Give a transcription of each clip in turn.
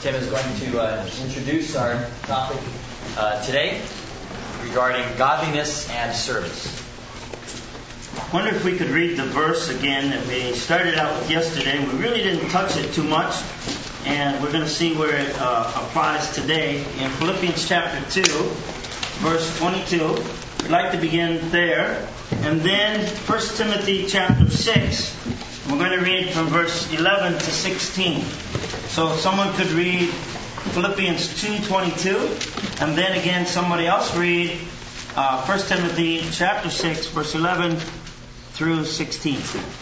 Tim is going to introduce our topic today regarding godliness and service. I wonder if we could read the verse again that we started out with yesterday. We really didn't touch it too much, and we're going to see where it applies today in Philippians chapter 2, verse 22. We'd like to begin there. And then 1 Timothy chapter 6, we're going to read from verse 11 to 16. So if someone could read Philippians 2:22, and then again somebody else read 1 Timothy chapter 6, verse 11 through 16.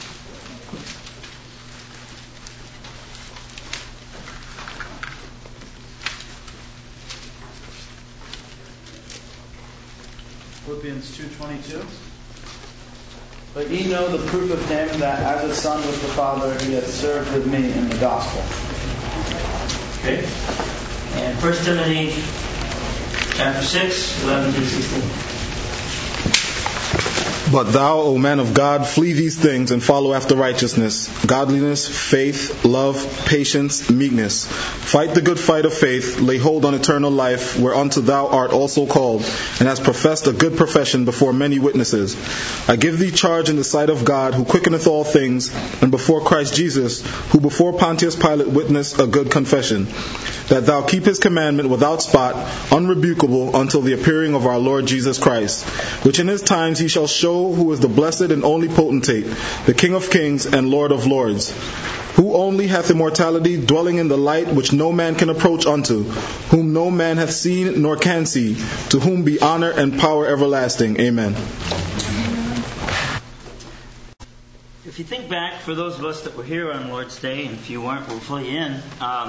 Philippians 2:22. But ye know the proof of him that as a son with the Father he hath served with me in the gospel. Okay. And 1 Timothy chapter 6, 11 through 16. But thou, O man of God, flee these things and follow after righteousness, godliness, faith, love, patience, meekness. Fight the good fight of faith, lay hold on eternal life, whereunto thou art also called, and hast professed a good profession before many witnesses. I give thee charge in the sight of God, who quickeneth all things, and before Christ Jesus, who before Pontius Pilate witnessed a good confession, that thou keep his commandment without spot, unrebukable, until the appearing of our Lord Jesus Christ, which in his times he shall show who is the blessed and only potentate, the King of kings and Lord of lords, who only hath immortality, dwelling in the light which no man can approach unto, whom no man hath seen nor can see, to whom be honor and power everlasting. Amen. If you think back, for those of us that were here on Lord's Day, and if you weren't, we'll fill you in.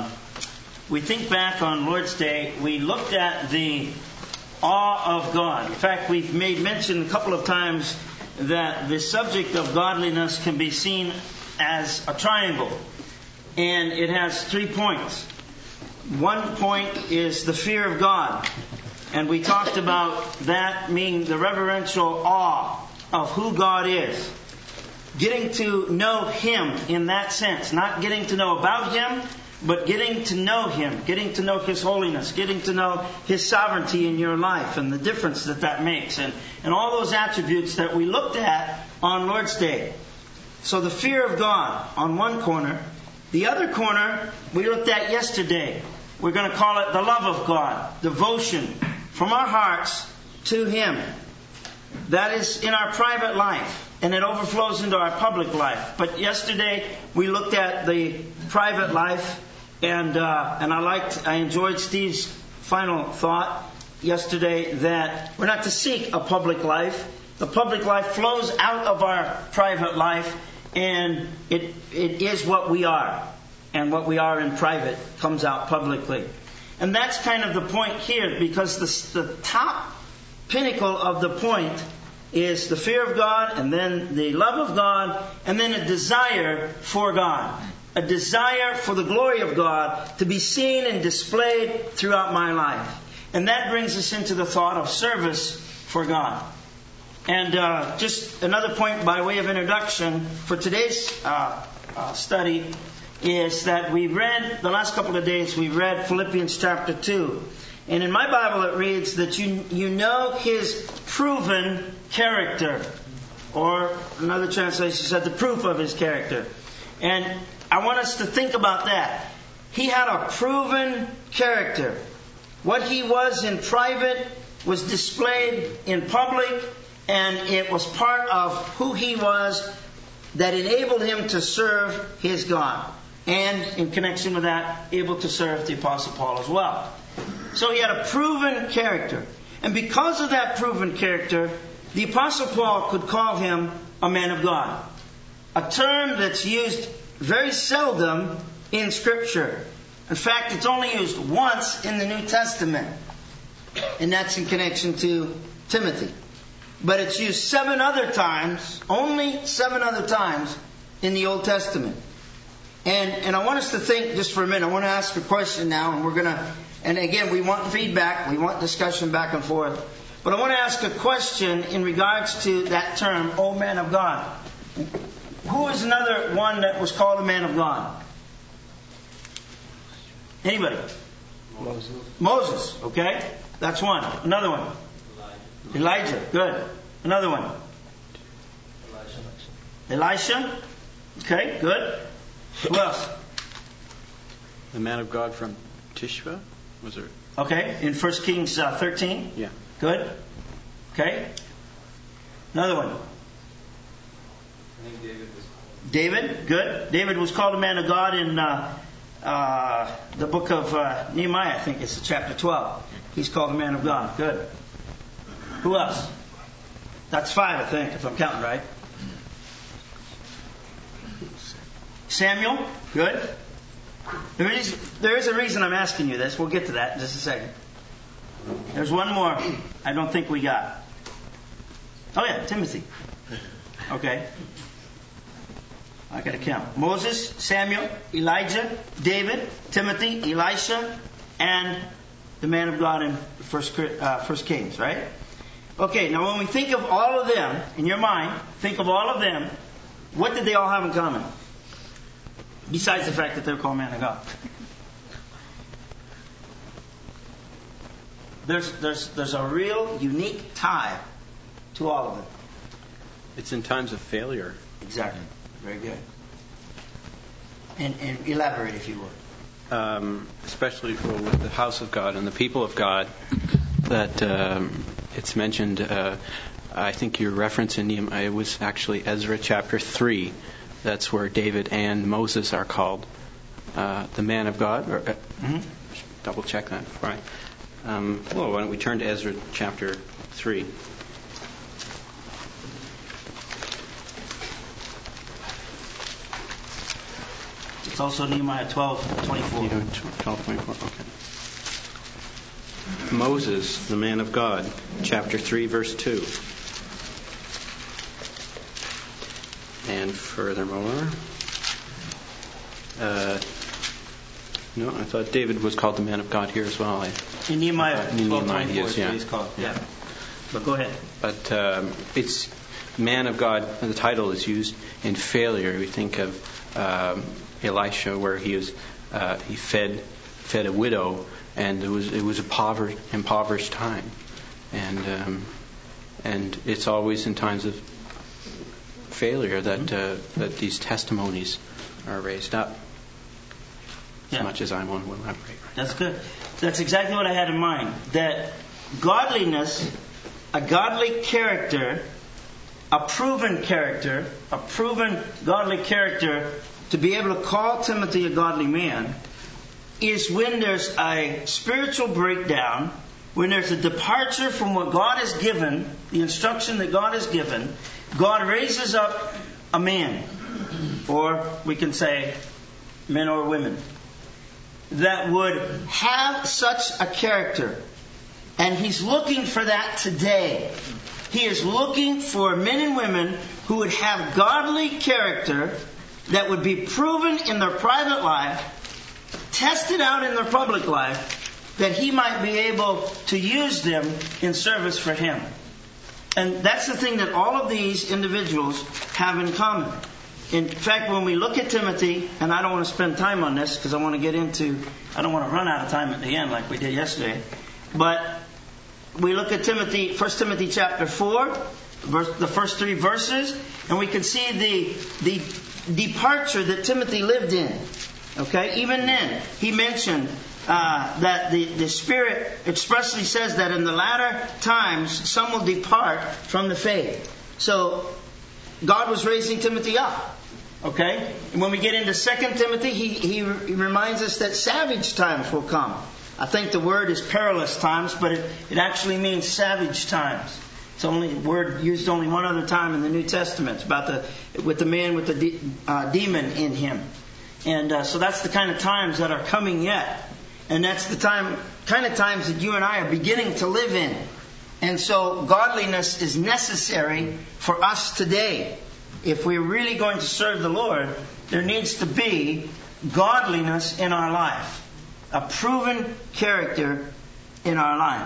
We think back on Lord's Day, we looked at the awe of God. In fact, we've made mention a couple of times that the subject of godliness can be seen as a triangle. And it has 3 points. One point is the fear of God. And we talked about that meaning the reverential awe of who God is. Getting to know Him in that sense. Not getting to know about Him, but getting to know Him, getting to know His holiness, getting to know His sovereignty in your life and the difference that makes. And all those attributes that we looked at on Lord's Day. So the fear of God on one corner. The other corner we looked at yesterday. We're going to call it the love of God. Devotion from our hearts to Him. That is in our private life. And it overflows into our public life. But yesterday we looked at the private life. And I enjoyed Steve's final thought yesterday that we're not to seek a public life. The public life flows out of our private life, and it is what we are. And what we are in private comes out publicly. And that's kind of the point here, because the top pinnacle of the point is the fear of God, and then the love of God, and then a desire for God. A desire for the glory of God to be seen and displayed throughout my life. And that brings us into the thought of service for God. And just another point by way of introduction for today's study is that we read, the last couple of days, we read Philippians chapter 2. And in my Bible it reads that you know His proven character. Or another translation said the proof of His character. And I want us to think about that. He had a proven character. What He was in private was displayed in public, and it was part of who He was that enabled Him to serve His God. And in connection with that, able to serve the Apostle Paul as well. So He had a proven character. And because of that proven character, the Apostle Paul could call him a man of God. A term that's used very seldom in Scripture. In fact, it's only used once in the New Testament. And that's in connection to Timothy. But it's used 7 other times, only 7 other times in the Old Testament. And I want us to think just for a minute. I want to ask a question now, and again, we want feedback, we want discussion back and forth. But I want to ask a question in regards to that term, O man of God. Who is another one that was called a man of God? Anybody? Moses. Okay. That's one. Another one. Elijah. Good. Another one. Elisha. Okay. Good. Who else? The man of God from Tishba? Was there? Okay. In 1 Kings 13. Yeah. Good. Okay. Another one. I think David was. David. Good. David was called a man of God in the book of Nehemiah. I think it's chapter 12. He's called a man of God. Good. Who else? That's 5, I think, if I'm counting right. Samuel. Good. There is a reason I'm asking you this. We'll get to that in just a second. There's one more I don't think we got. Oh yeah, Timothy. Okay. I got to count. Moses, Samuel, Elijah, David, Timothy, Elisha, and the man of God in First Kings, right? Okay, now when we think of all of them, in your mind, think of all of them, what did they all have in common? Besides the fact that they're called man of God. There's a real unique tie to all of them. It's in times of failure. Exactly. Very good. And elaborate, if you would. Especially with the house of God and the people of God, that it's mentioned. I think your reference in Nehemiah was actually Ezra chapter 3. That's where David and Moses are called the man of God. Or, double check that before I. Well, why don't we turn to Ezra chapter 3. It's also Nehemiah 12:24. 12:24, okay. Moses, the man of God, chapter 3, verse 2. And furthermore, no, I thought David was called the man of God here as well. In Nehemiah 12:24 is yeah. what he's called. Yeah. But go ahead. But it's man of God. The title is used in failure. We think of Elisha, where he fed a widow, and it was a impoverished time, and it's always in times of failure that these testimonies are raised up. As much as I want to elaborate. That's good. That's exactly what I had in mind. That godliness, a godly character, a proven godly character, to be able to call Timothy a godly man, is when there's a spiritual breakdown, when there's a departure from what God has given, the instruction that God has given. God raises up a man, or we can say men or women, that would have such a character. And He's looking for that today. He is looking for men and women who would have godly character, that would be proven in their private life, tested out in their public life, that He might be able to use them in service for Him. And that's the thing that all of these individuals have in common. In fact, when we look at Timothy, and I don't want to spend time on this because I don't want to run out of time at the end like we did yesterday. But we look at Timothy, 1 Timothy chapter 4, the first 3 verses, and we can see the departure that Timothy lived in. Okay? Even then, he mentioned that the Spirit expressly says that in the latter times some will depart from the faith. So God was raising Timothy up. Okay? And when we get into 2 Timothy, he reminds us that savage times will come. I think the word is perilous times, but it actually means savage times. It's only word used only one other time in the New Testament. It's about with the man with the demon in him. And so that's the kind of times that are coming yet. And that's the kind of times that you and I are beginning to live in. And so godliness is necessary for us today. If we're really going to serve the Lord, there needs to be godliness in our life. A proven character in our life.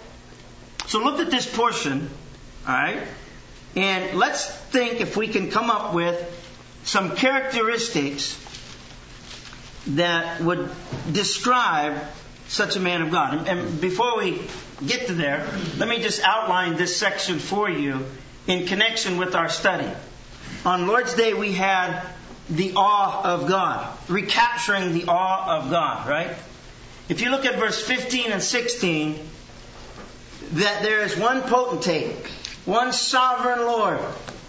So look at this portion, all right? And let's think if we can come up with some characteristics that would describe such a man of God. And before we get to there, let me just outline this section for you in connection with our study. On Lord's Day, we had the awe of God, recapturing the awe of God, right? If you look at verse 15 and 16, that there is one potentate, one sovereign Lord.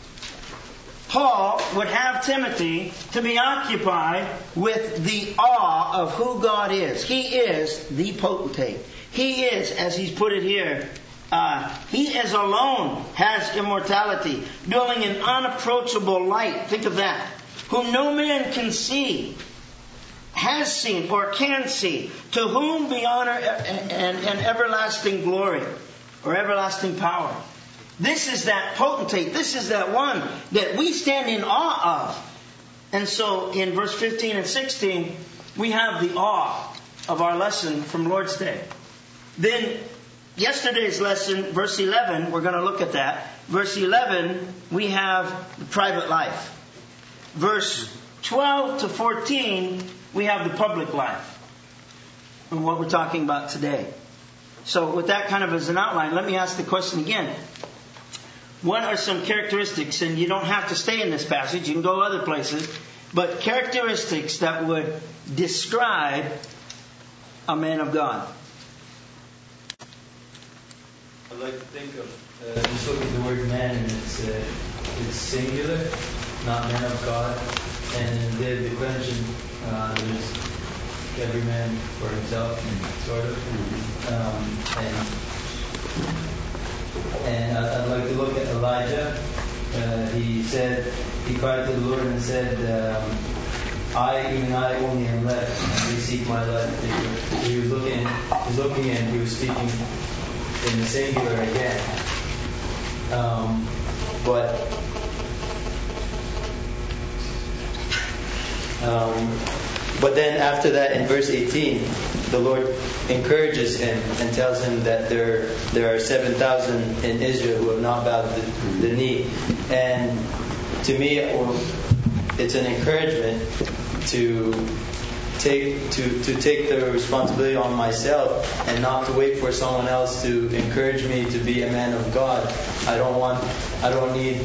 Paul would have Timothy to be occupied with the awe of who God is. He is the potentate. He is, as he's put it here, he is alone, has immortality, dwelling in unapproachable light. Think of that. Whom no man can see, has seen, or can see. To whom be honor and everlasting glory, or everlasting power. This is that potentate. This is that one that we stand in awe of. And so in verse 15 and 16, we have the awe of our lesson from Lord's Day. Then yesterday's lesson, verse 11, we're going to look at that. Verse 11, we have the private life. Verse 12 to 14, we have the public life. And what we're talking about today. So with that kind of as an outline, let me ask the question again. What are some characteristics, and you don't have to stay in this passage, you can go other places, but characteristics that would describe a man of God? I'd like to think of, just look at the word man, and it's singular, not man of God. And in the day of declension, there's every man for himself, sort of. And I'd like to look at Elijah. He cried to the Lord and said, even I only am left, and they seek my life. He was looking and he was speaking in the singular again. But then after that, in verse 18, the Lord encourages him and tells him that there are 7,000 in Israel who have not bowed the knee. And to me, it's an encouragement to take the responsibility on myself and not to wait for someone else to encourage me to be a man of God. I don't need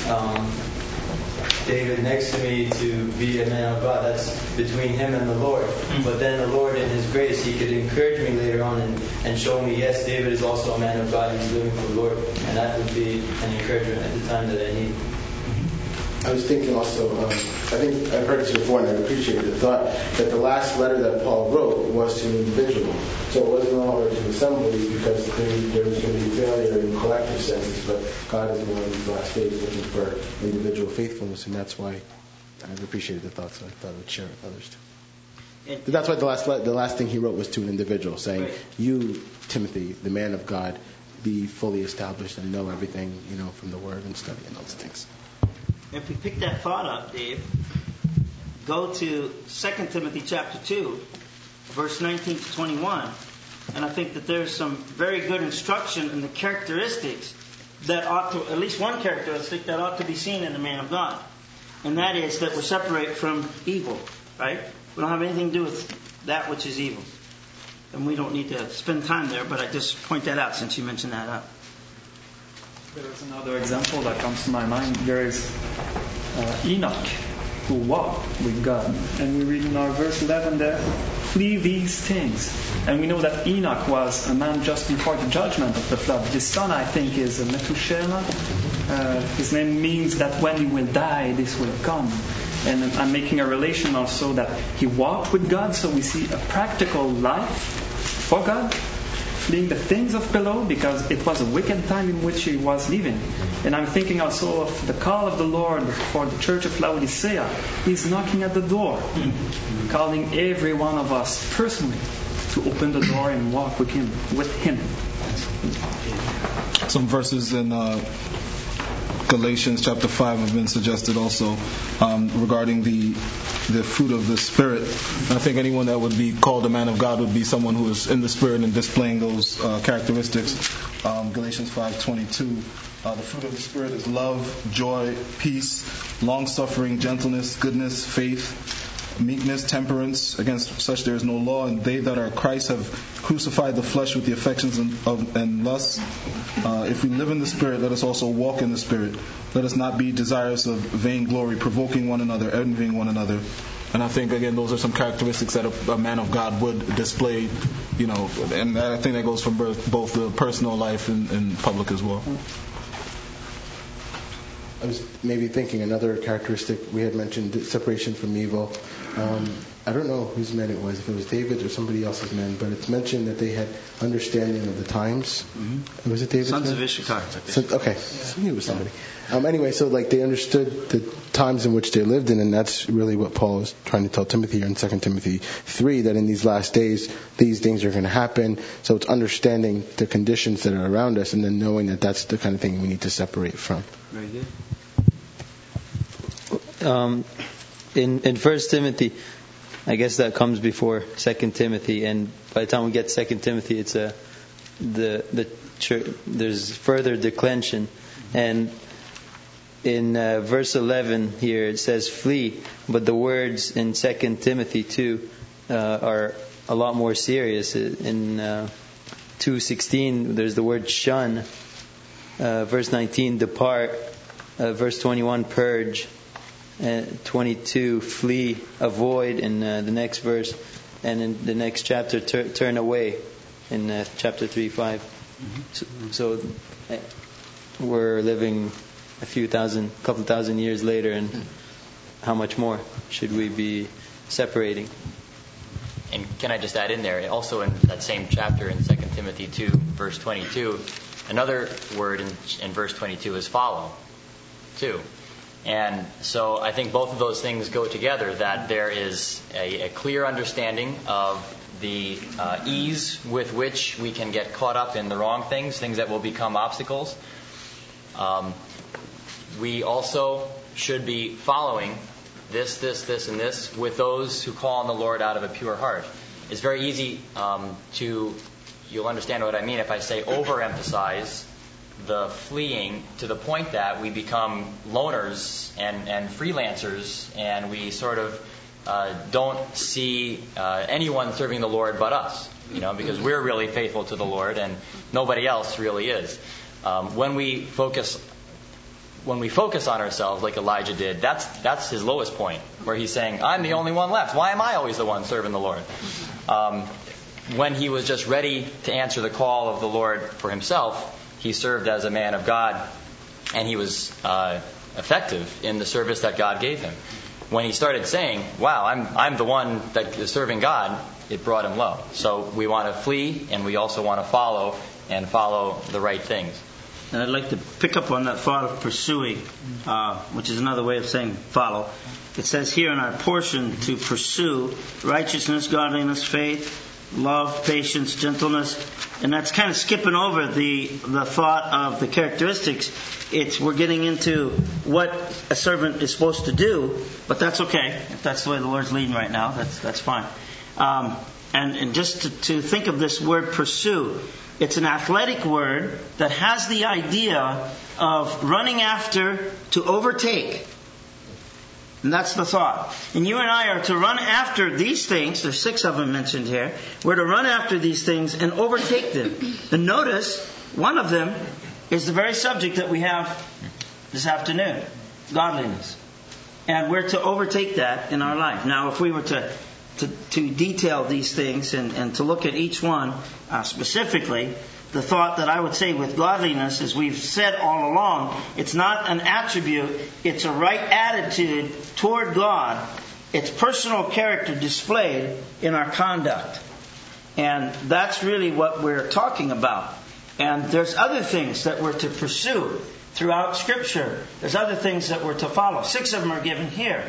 David next to me to be a man of God. That's between him and the Lord. But then the Lord, in His grace, He could encourage me later on and show me, yes, David is also a man of God. He's living for the Lord. And that would be an encouragement at the time that I need. I was thinking also, I think I've heard this before and I appreciate the thought that the last letter that Paul wrote was to an individual. So it wasn't all to assembly because there was going to be failure in collective senses, but God is in one of these last days looking for individual faithfulness, and that's why I've appreciated the thought, so I thought I would share it with others too. That's why the last thing he wrote was to an individual, saying, right. You, Timothy, the man of God, be fully established and know everything, from the Word and study and those things. If we pick that thought up, Dave, go to 2 Timothy chapter 2, verse 19 to 21, and I think that there's some very good instruction in the characteristics that ought to, at least one characteristic that ought to be seen in the man of God, and that is that we're separate from evil, right? We don't have anything to do with that which is evil. And we don't need to spend time there, but I just point that out since you mentioned that up. There's another example that comes to my mind. There is Enoch, who walked with God. And we read in our verse 11 there, flee these things. And we know that Enoch was a man just before the judgment of the flood. His son, I think, is Methuselah. His name means that when he will die, this will come. And I'm making a relation also that he walked with God, so we see a practical life for God, fleeing the things of below, because it was a wicked time in which he was living. And I'm thinking also of the call of the Lord for the church of Laodicea. He's knocking at the door, calling every one of us personally to open the door and walk with him. Some verses in Galatians chapter 5 have been suggested also regarding the fruit of the Spirit. And I think anyone that would be called a man of God would be someone who is in the Spirit and displaying those characteristics. Galatians 5:22. The fruit of the Spirit is love, joy, peace, long-suffering, gentleness, goodness, faith, meekness, temperance. Against such there is no law. And they that are Christ have crucified the flesh with the affections and lusts. If we live in the Spirit, let us also walk in the Spirit. Let us not be desirous of vainglory, provoking one another, envying one another. And I think, again, those are some characteristics that a man of God would display, and I think that goes from both the personal life and public as well. I was maybe thinking another characteristic we had mentioned, separation from evil. I don't know whose men it was, if it was David's or somebody else's men, but it's mentioned that they had understanding of the times. Mm-hmm. Was it David's Sons men? of Issachar. Okay, I knew it was somebody. Anyway, so they understood the times in which they lived in, and that's really what Paul is trying to tell Timothy here in 2 Timothy 3, that in these last days, these things are going to happen. So it's understanding the conditions that are around us, and then knowing that that's the kind of thing we need to separate from. Very good. In 1 Timothy, I guess that comes before 2 Timothy, and by the time we get 2 Timothy, it's there's further declension, and in verse 11 here it says flee, but the words in 2 Timothy 2 are a lot more serious. In 2:16 there's the word shun, verse 19 depart, verse 21 purge, 22 flee, avoid in the next verse, and in the next chapter turn away in chapter 3:5. So we're living a couple thousand years later, and how much more should we be separating? And can I just add in there, also in that same chapter in 2 Timothy 2, verse 22, another word in verse 22 is follow, too. And so I think both of those things go together, that there is a clear understanding of the ease with which we can get caught up in the wrong things that will become obstacles. We also should be following this, and this with those who call on the Lord out of a pure heart. It's very easy you'll understand what I mean if I say overemphasize the fleeing to the point that we become loners and freelancers, and we sort of don't see anyone serving the Lord but us, because we're really faithful to the Lord and nobody else really is. When we focus on ourselves like Elijah did, that's his lowest point, where he's saying, I'm the only one left. Why am I always the one serving the Lord? When he was just ready to answer the call of the Lord for himself, he served as a man of God, and he was effective in the service that God gave him. When he started saying, wow, I'm the one that is serving God, it brought him low. So we want to flee, and we also want to follow the right things. And I'd like to pick up on that thought of pursuing, which is another way of saying follow. It says here in our portion to pursue righteousness, godliness, faith, love, patience, gentleness. And that's kind of skipping over the thought of the characteristics. We're getting into what a servant is supposed to do, but that's okay. If that's the way the Lord's leading right now, that's fine. And just to think of this word pursue, it's an athletic word that has the idea of running after to overtake. And that's the thought. And you and I are to run after these things. There's 6 of them mentioned here. We're to run after these things and overtake them. And notice, one of them is the very subject that we have this afternoon. Godliness. And we're to overtake that in our life. Now, if we were to detail these things and to look at each one specifically, the thought that I would say with godliness, as we've said all along, it's not an attribute, it's a right attitude toward God. It's personal character displayed in our conduct. And that's really what we're talking about. And there's other things that we're to pursue throughout Scripture. There's other things that we're to follow. 6 of them are given here.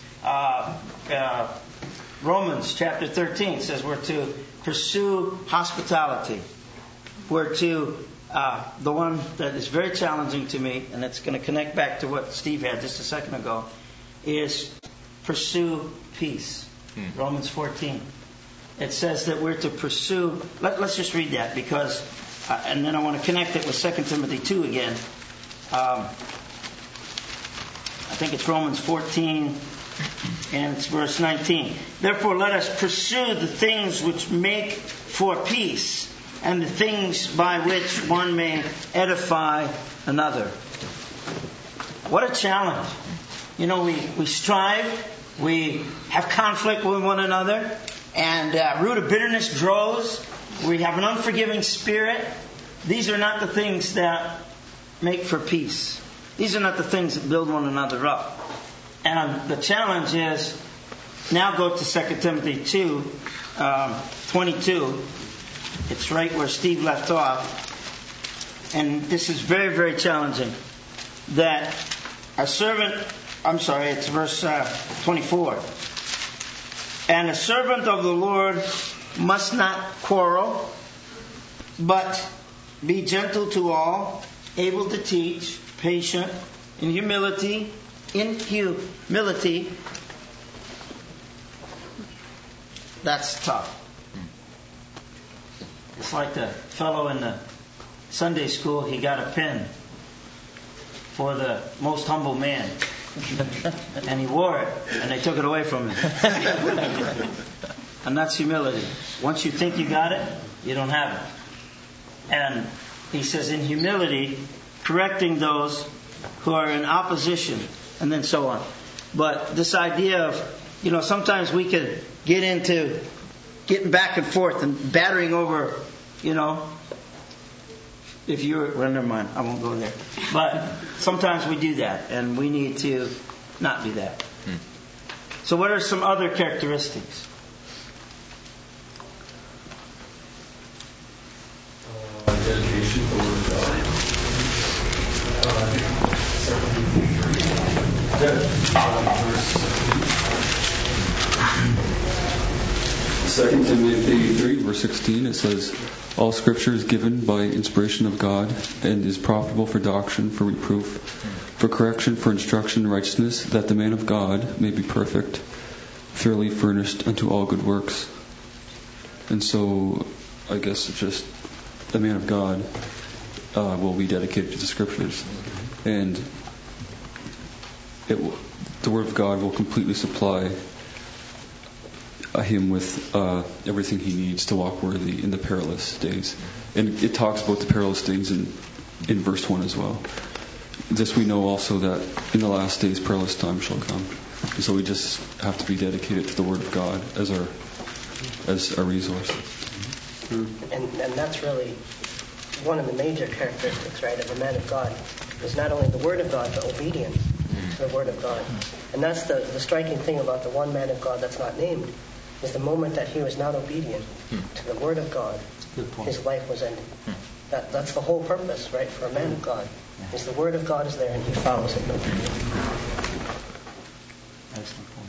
Romans chapter 13 says we're to pursue hospitality. We're to, the one that is very challenging to me, and it's going to connect back to what Steve had just a second ago, is pursue peace. Romans 14. It says that we're to pursue, let's just read that, because, and then I want to connect it with 2 Timothy 2 again. I think it's Romans 14, And it's verse 19. Therefore let us pursue the things which make for peace, and the things by which one may edify another. What a challenge. You know, we strive, we have conflict with one another, and root of bitterness grows. We have an unforgiving spirit. These are not the things that make for peace. These are not the things that build one another up. And the challenge is, now go to 2 Timothy 2, 22. It's right where Steve left off. And this is very, very challenging. That a servant, it's verse 24. And a servant of the Lord must not quarrel, but be gentle to all, able to teach, patient, in humility. That's tough. It's like the fellow in the Sunday school, he got a pin for the most humble man. And he wore it, and they took it away from him. And that's humility. Once you think you got it, you don't have it. And he says, in humility, correcting those who are in opposition, and then so on. But this idea of, sometimes we could get into getting back and forth and battering over, if you're, well, never mind, I won't go there. But sometimes we do that, and we need to not do that. So what are some other characteristics? Dedication to the Word of God. 2 Timothy 3, verse 16, it says, all Scripture is given by inspiration of God and is profitable for doctrine, for reproof, for correction, for instruction in righteousness, that the man of God may be perfect, thoroughly furnished unto all good works. And so, I guess it's just the man of God will be dedicated to the Scriptures. And the Word of God will completely supply him with everything he needs to walk worthy in the perilous days. And it talks about the perilous things in verse 1 as well. This we know also that in the last days perilous times shall come. And so we just have to be dedicated to the Word of God as our resource. And that's really one of the major characteristics, right, of a man of God, is not only the Word of God, but obedience to the Word of God. And that's the striking thing about the one man of God that's not named, is the moment that he was not obedient to the Word of God, his life was ended. That's the whole purpose, right, for a man of God, is the Word of God is there and he follows it. Excellent point.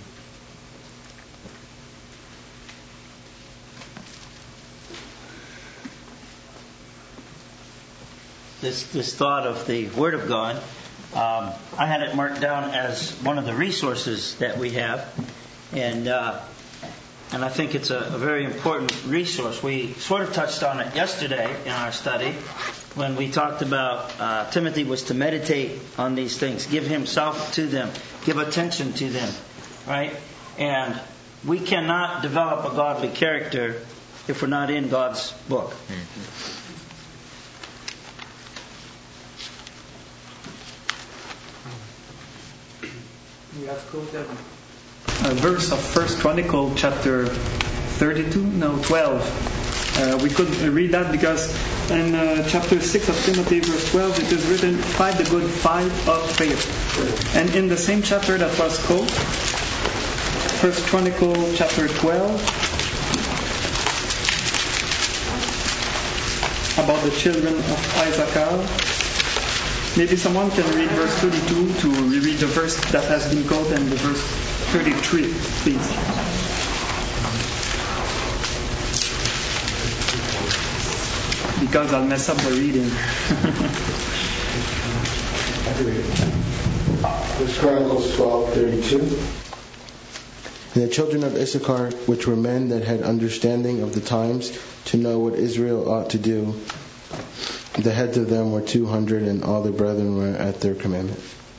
This thought of the Word of God, I had it marked down as one of the resources that we have, and I think it's a very important resource. We sort of touched on it yesterday in our study when we talked about Timothy was to meditate on these things, give himself to them, give attention to them, right? And we cannot develop a godly character if we're not in God's book. We have quoted a verse of 1 Chronicle chapter 12. We could read that because in chapter 6 of Timothy verse 12 it is written, fight the good fight of faith. And in the same chapter that was quoted, 1 Chronicle chapter 12, about the children of Issachar. Maybe someone can read verse 32 to reread the verse that has been quoted and the verse 33, please. Because I'll mess up the reading. First Chronicles 12:32. And the children of Issachar, which were men that had understanding of the times, to know what Israel ought to do, the heads of them were 200, and all their brethren were at their commandment.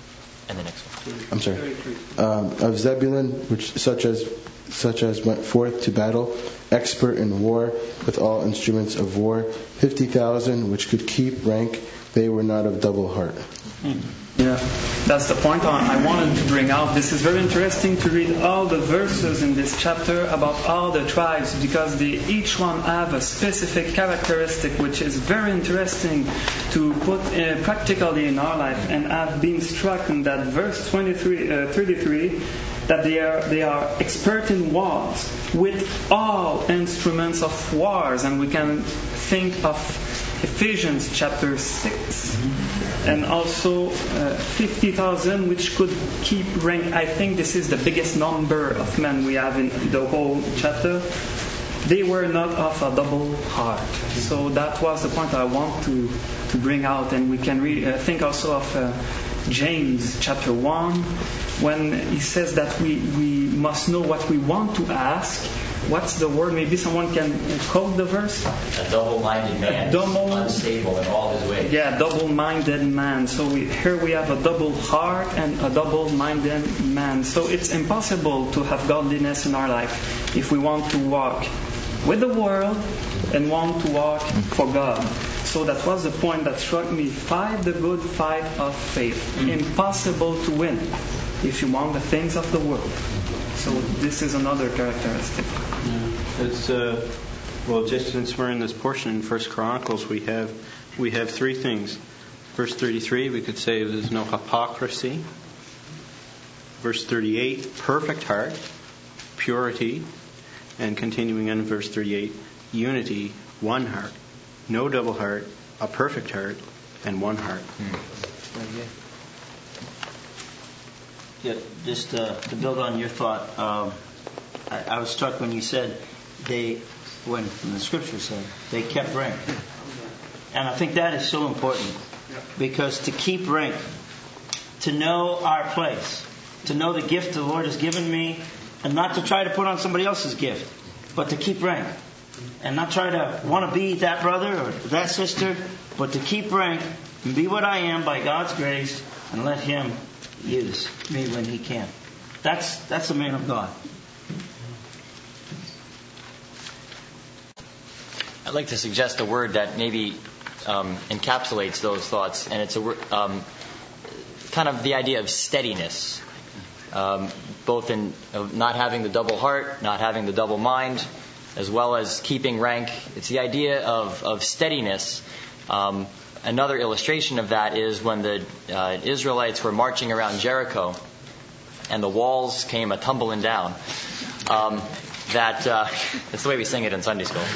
And the next one. I'm sorry. Of Zebulun, which such as went forth to battle, expert in war, with all instruments of war, 50,000 which could keep rank. They were not of double heart. Yeah, that's the point I wanted to bring out. This is very interesting to read all the verses in this chapter about all the tribes, because each one have a specific characteristic which is very interesting to put practically in our life. And I've been struck in that verse 33 that they are expert in wars with all instruments of wars, and we can think of Ephesians chapter 6, and also 50,000 which could keep rank. I think this is the biggest number of men we have in the whole chapter. They were not of a double heart. So that was the point I want to bring out. And we can think also of James chapter 1, when he says that we must know what we want to ask. What's the word? Maybe someone can quote the verse. A double-minded man, unstable in all his ways. Yeah, double-minded man. So here we have a double heart and a double-minded man. So it's impossible to have godliness in our life if we want to walk with the world and want to walk for God. So that was the point that struck me. Fight the good fight of faith. Impossible to win if you want the things of the world. So this is another characteristic. It's well, just since we're in this portion in 1 Chronicles, we have three things. Verse 33, we could say there's no hypocrisy. Verse 38, perfect heart, purity, and continuing in verse 38, unity, one heart, no double heart, a perfect heart, and one heart. Yeah, just to build on your thought, I was struck when you said when the scripture said they kept rank, and I think that is so important, because to keep rank, to know our place, to know the gift the Lord has given me, and not to try to put on somebody else's gift, but to keep rank, and not try to want to be that brother or that sister, but to keep rank and be what I am by God's grace, and let Him use me when He can. That's a man of God. I'd like to suggest a word that maybe encapsulates those thoughts, and it's a word, kind of the idea of steadiness, both in not having the double heart, not having the double mind, as well as keeping rank. It's the idea of steadiness. Another illustration of that is when the Israelites were marching around Jericho and the walls came a-tumbling down. That's the way we sing it in Sunday school.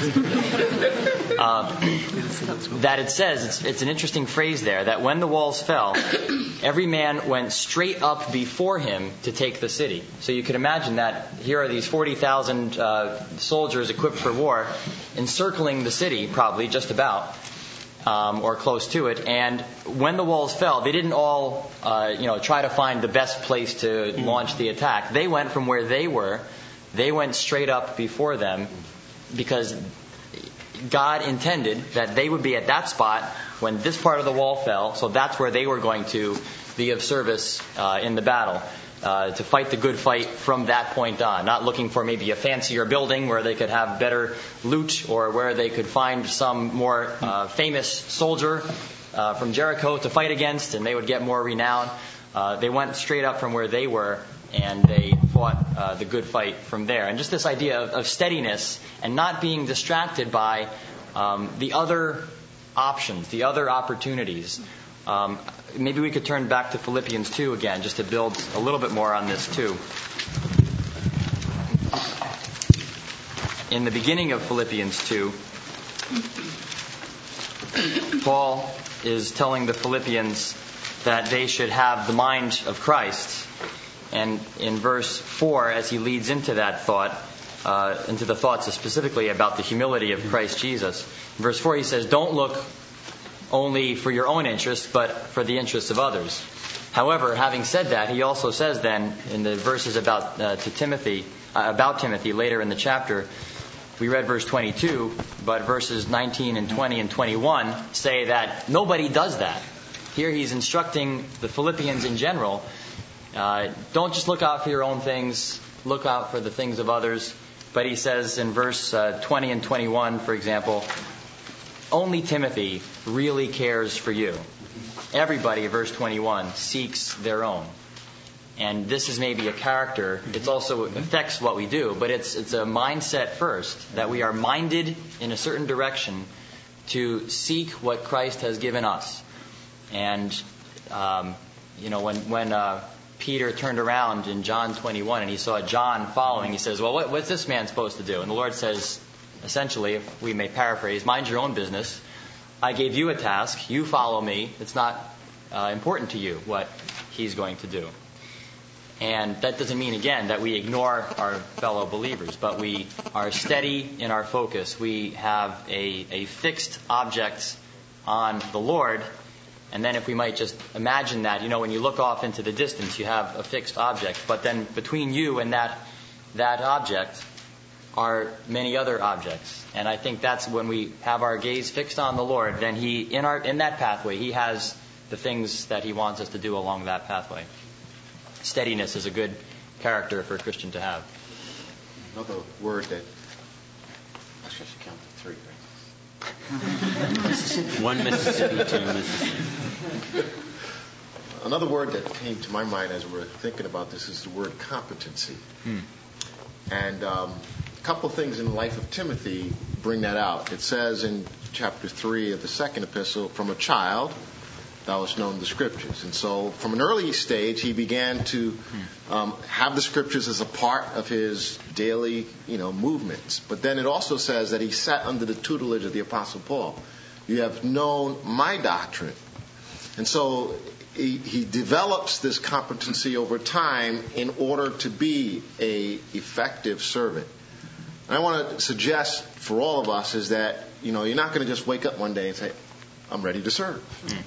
That it says, it's an interesting phrase there, that when the walls fell, every man went straight up before him to take the city. So you can imagine that here are these 40,000 soldiers equipped for war encircling the city, probably just about. Or close to it, and when the walls fell, they didn't all, try to find the best place to launch the attack. They went from where they were. They went straight up before them, because God intended that they would be at that spot when this part of the wall fell. So that's where they were going to be of service in the battle. To fight the good fight from that point on, not looking for maybe a fancier building where they could have better loot, or where they could find some more famous soldier from Jericho to fight against and they would get more renown. They went straight up from where they were and they fought the good fight from there. And just this idea of steadiness and not being distracted by the other options, the other opportunities. Maybe we could turn back to Philippians 2 again, just to build a little bit more on this too. In the beginning of Philippians 2, Paul is telling the Philippians that they should have the mind of Christ. And in verse 4, as he leads into that thought, into the thoughts specifically about the humility of Christ Jesus, in verse 4 he says, don't look only for your own interests, but for the interests of others. However, having said that, he also says then in the verses about Timothy later in the chapter, we read verse 22, but verses 19 and 20 and 21 say that nobody does that. Here he's instructing the Philippians in general Don't just look out for your own things, look out for the things of others. But he says in verse 20 and 21, for example, only Timothy really cares for you. Everybody, verse 21, seeks their own. And this is maybe a character. It also affects what we do, but it's a mindset first, that we are minded in a certain direction to seek what Christ has given us. And, when Peter turned around in John 21 and he saw John following, he says, well, what's this man supposed to do? And the Lord says, essentially, if we may paraphrase, mind your own business. I gave you a task. You follow me. It's not important to you what he's going to do. And that doesn't mean, again, that we ignore our fellow believers, but we are steady in our focus. We have a fixed object on the Lord. And then if we might just imagine that, when you look off into the distance, you have a fixed object. But then between you and that object are many other objects. And I think that's when we have our gaze fixed on the Lord, then He, in that pathway, He has the things that He wants us to do along that pathway. Steadiness is a good character for a Christian to have. Another word that I should count to three, right? One Mississippi, two Mississippi. Another word that came to my mind as we're thinking about this is the word competency. And a couple of things in the life of Timothy bring that out. It says in chapter 3 of the second epistle, from a child thou hast known the Scriptures. And so from an early stage, he began to have the Scriptures as a part of his daily, movements. But then it also says that he sat under the tutelage of the Apostle Paul. You have known my doctrine. And so he develops this competency over time in order to be an effective servant. And I want to suggest for all of us is that, you're not going to just wake up one day and say, I'm ready to serve.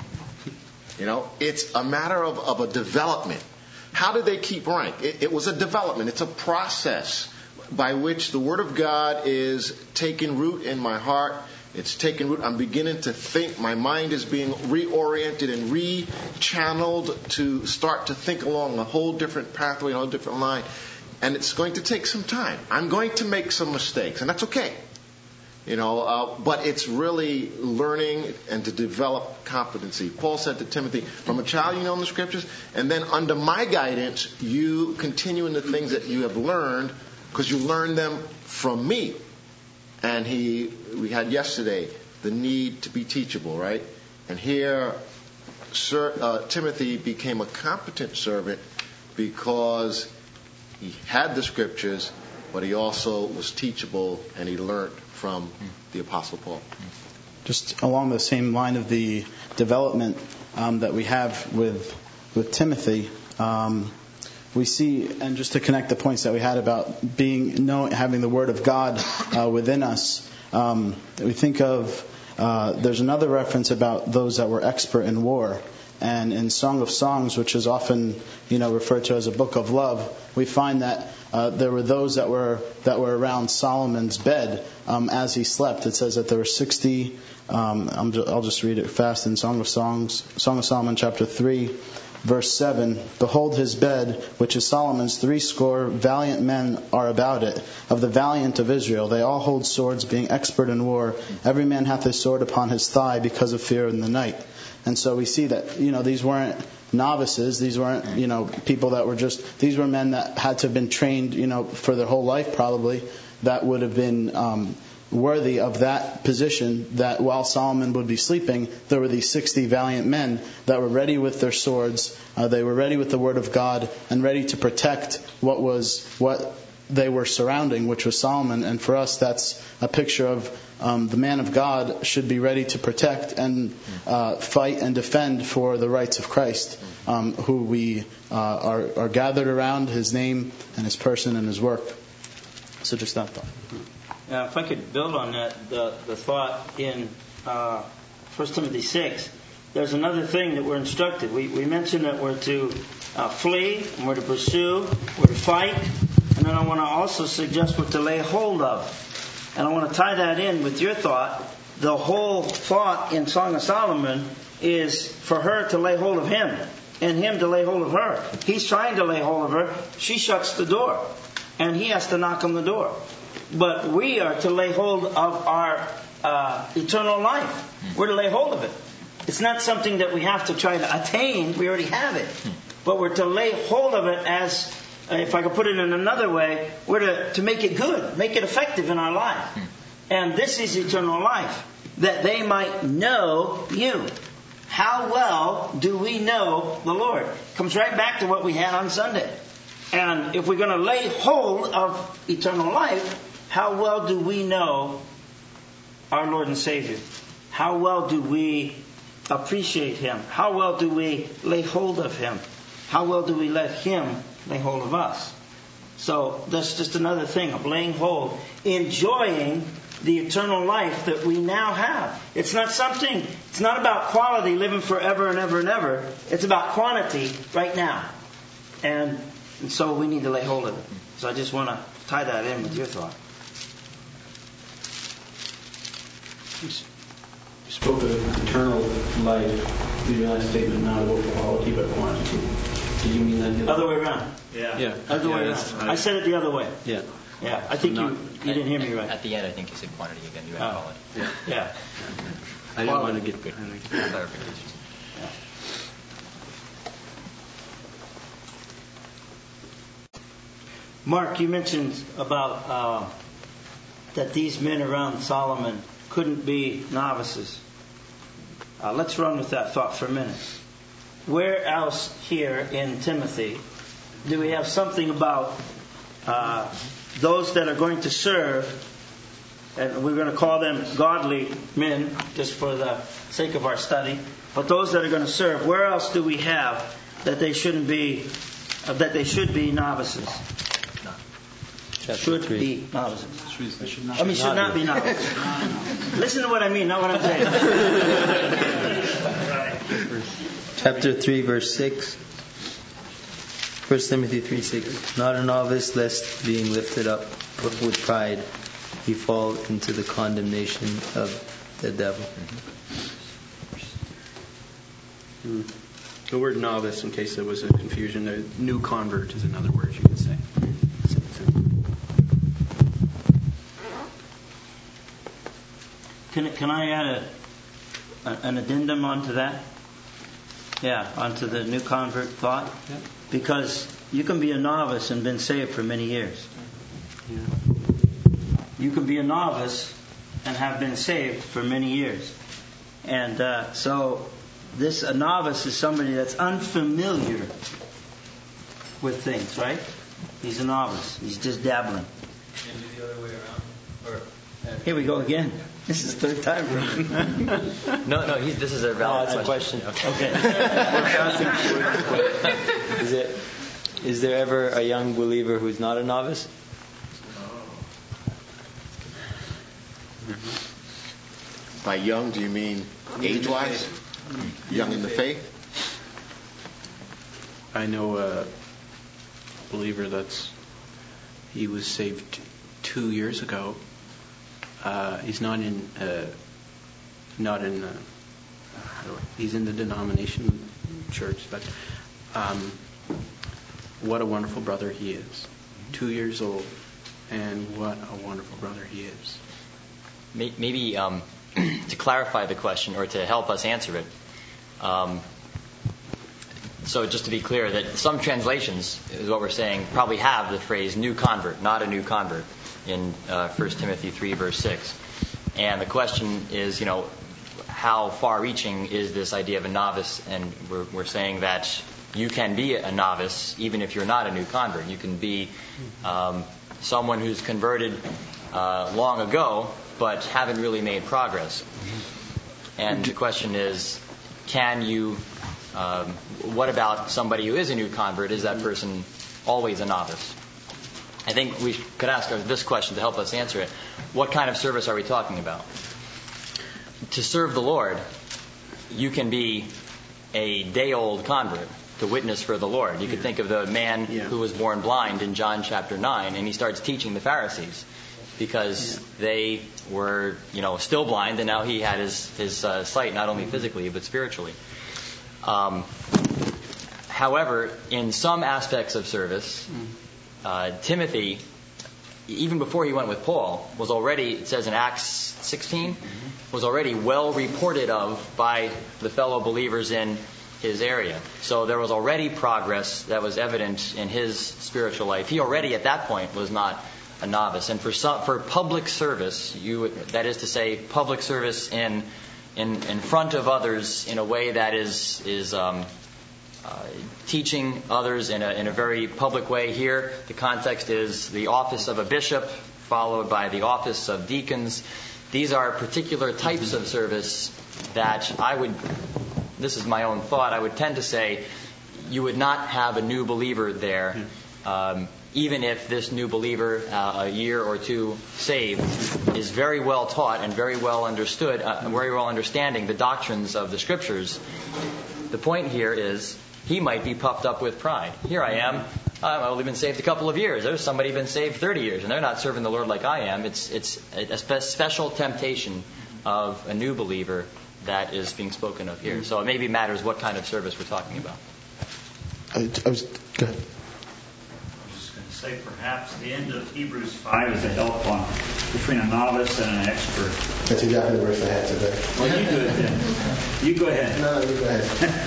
It's a matter of a development. How did they keep rank? It was a development. It's a process by which the Word of God is taking root in my heart. It's taking root. I'm beginning to think. My mind is being reoriented and re-channeled to start to think along a whole different pathway, a whole different line. And it's going to take some time. I'm going to make some mistakes, and that's okay. But it's really learning and to develop competency. Paul said to Timothy, from a child you know the Scriptures, and then under my guidance you continue in the things that you have learned, because you learned them from me. And we had yesterday the need to be teachable, right? And here Timothy became a competent servant because he had the Scriptures, but he also was teachable and he learned from the Apostle Paul. Just along the same line of the development that we have with Timothy, we see, and just to connect the points that we had about having the Word of God within us, we think of there's another reference about those that were expert in war. And in Song of Songs, which is often referred to as a book of love, we find that there were those that were around Solomon's bed as he slept. It says that there were 60. I'll just read it fast in Song of Solomon, chapter 3, verse 7. Behold his bed, which is Solomon's, 80 valiant men are about it. Of the valiant of Israel, they all hold swords, being expert in war. Every man hath his sword upon his thigh, because of fear in the night. And so we see that, these weren't novices. These weren't, people that were these were men that had to have been trained, for their whole life probably, that would have been worthy of that position, that while Solomon would be sleeping, there were these 60 valiant men that were ready with their swords. They were ready with the Word of God and ready to protect what they were surrounding, which was Solomon. And for us, that's a picture of the man of God should be ready to protect and fight and defend for the rights of Christ, who we are gathered around, His name and His person and His work. So just that thought. If I could build on that, the thought in 1 Timothy 6, there's another thing that we're instructed. We mentioned that we're to flee, and we're to pursue, we're to fight, and then I want to also suggest we're to lay hold of. And I want to tie that in with your thought. The whole thought in Song of Solomon is for her to lay hold of him and him to lay hold of her. He's trying to lay hold of her. She shuts the door, and he has to knock on the door. But we are to lay hold of our eternal life. We're to lay hold of it. It's not something that we have to try to attain. We already have it. But we're to lay hold of it as, if I could put it in another way, we're to make it good, make it effective in our life. And this is eternal life, that they might know you. How well do we know the Lord? Comes right back to what we had on Sunday. And if we're going to lay hold of eternal life, how well do we know our Lord and Savior? How well do we appreciate Him? How well do we lay hold of Him? How well do we let Him lay hold of us? So that's just another thing of laying hold, enjoying the eternal life that we now have. It's not about quality, living forever and ever and ever. It's about quantity right now. And so we need to lay hold of it. So I just want to tie that in with your thought. You spoke of eternal life. You last statement not about quality but quantity. Do you mean that? Other way around. Yeah. Other way around. I said it the other way. Yeah. Yeah. I think you didn't hear me right. At the end, I think you said quantity again. You had to call it. Yeah. I didn't want to get clarification. Mark, you mentioned about that these men around Solomon couldn't be novices. Let's run with that thought for a minute. Where else here in Timothy do we have something about those that are going to serve, and we're going to call them godly men just for the sake of our study, but those that are going to serve, where else do we have that they should be novices? Should be novices. Should not be novices. Listen to what I mean, not what I'm saying. Chapter 3, verse 6. 1 Timothy 3:6. Not a novice, lest being lifted up with pride, he fall into the condemnation of the devil. The word novice, in case there was a confusion, a new convert is another word you could say. Can I add an addendum onto that? Yeah, onto the new convert thought? Yeah. Because you can be a novice and been saved for many years. Yeah. You can be a novice and have been saved for many years. And so a novice is somebody that's unfamiliar with things, right? He's a novice. He's just dabbling. And do the other way around? Here we go again. This is the third time for him. No. This is a valid question. Okay. Is there ever a young believer who's not a novice? By young, do you mean age-wise? Young in the faith? I know a believer he was saved 2 years ago. He's he's in the denomination church, but what a wonderful brother he is. 2 years old, and what a wonderful brother he is. Maybe to clarify the question or to help us answer it. So just to be clear, that some translations, is what we're saying, probably have the phrase new convert, not a new convert, in 1 Timothy 3, verse 6. And the question is, how far-reaching is this idea of a novice? And we're saying that you can be a novice even if you're not a new convert. You can be someone who's converted long ago but haven't really made progress. And the question is, what about somebody who is a new convert? Is that person always a novice? I think we could ask this question to help us answer it. What kind of service are we talking about? To serve the Lord, you can be a day-old convert to witness for the Lord. You could think of the man who was born blind in John chapter 9, and he starts teaching the Pharisees because they were, still blind, and now he had his sight, not only physically but spiritually. However, in some aspects of service, Timothy, even before he went with Paul, was already, it says in Acts 16, was already well reported of by the fellow believers in his area. So there was already progress that was evident in his spiritual life. He already at that point was not a novice. And for public service, that is to say, public service in front of others in a way that is teaching others in a very public way. Here, the context is the office of a bishop, followed by the office of deacons. These are particular types of service that this is my own thought, I would tend to say you would not have a new believer there, even if this new believer, a year or two saved, is very well taught and very well understood, very well understanding the doctrines of the Scriptures. The point here is he might be puffed up with pride. Here I am. I've only been saved a couple of years. There's somebody been saved 30 years, and they're not serving the Lord like I am. It's a special temptation of a new believer that is being spoken of here. So it maybe matters what kind of service we're talking about. Go ahead. I was just going to say perhaps the end of Hebrews 5 is a help between a novice and an expert. That's exactly the verse I had today. Well, you do it then. You go ahead. No, you go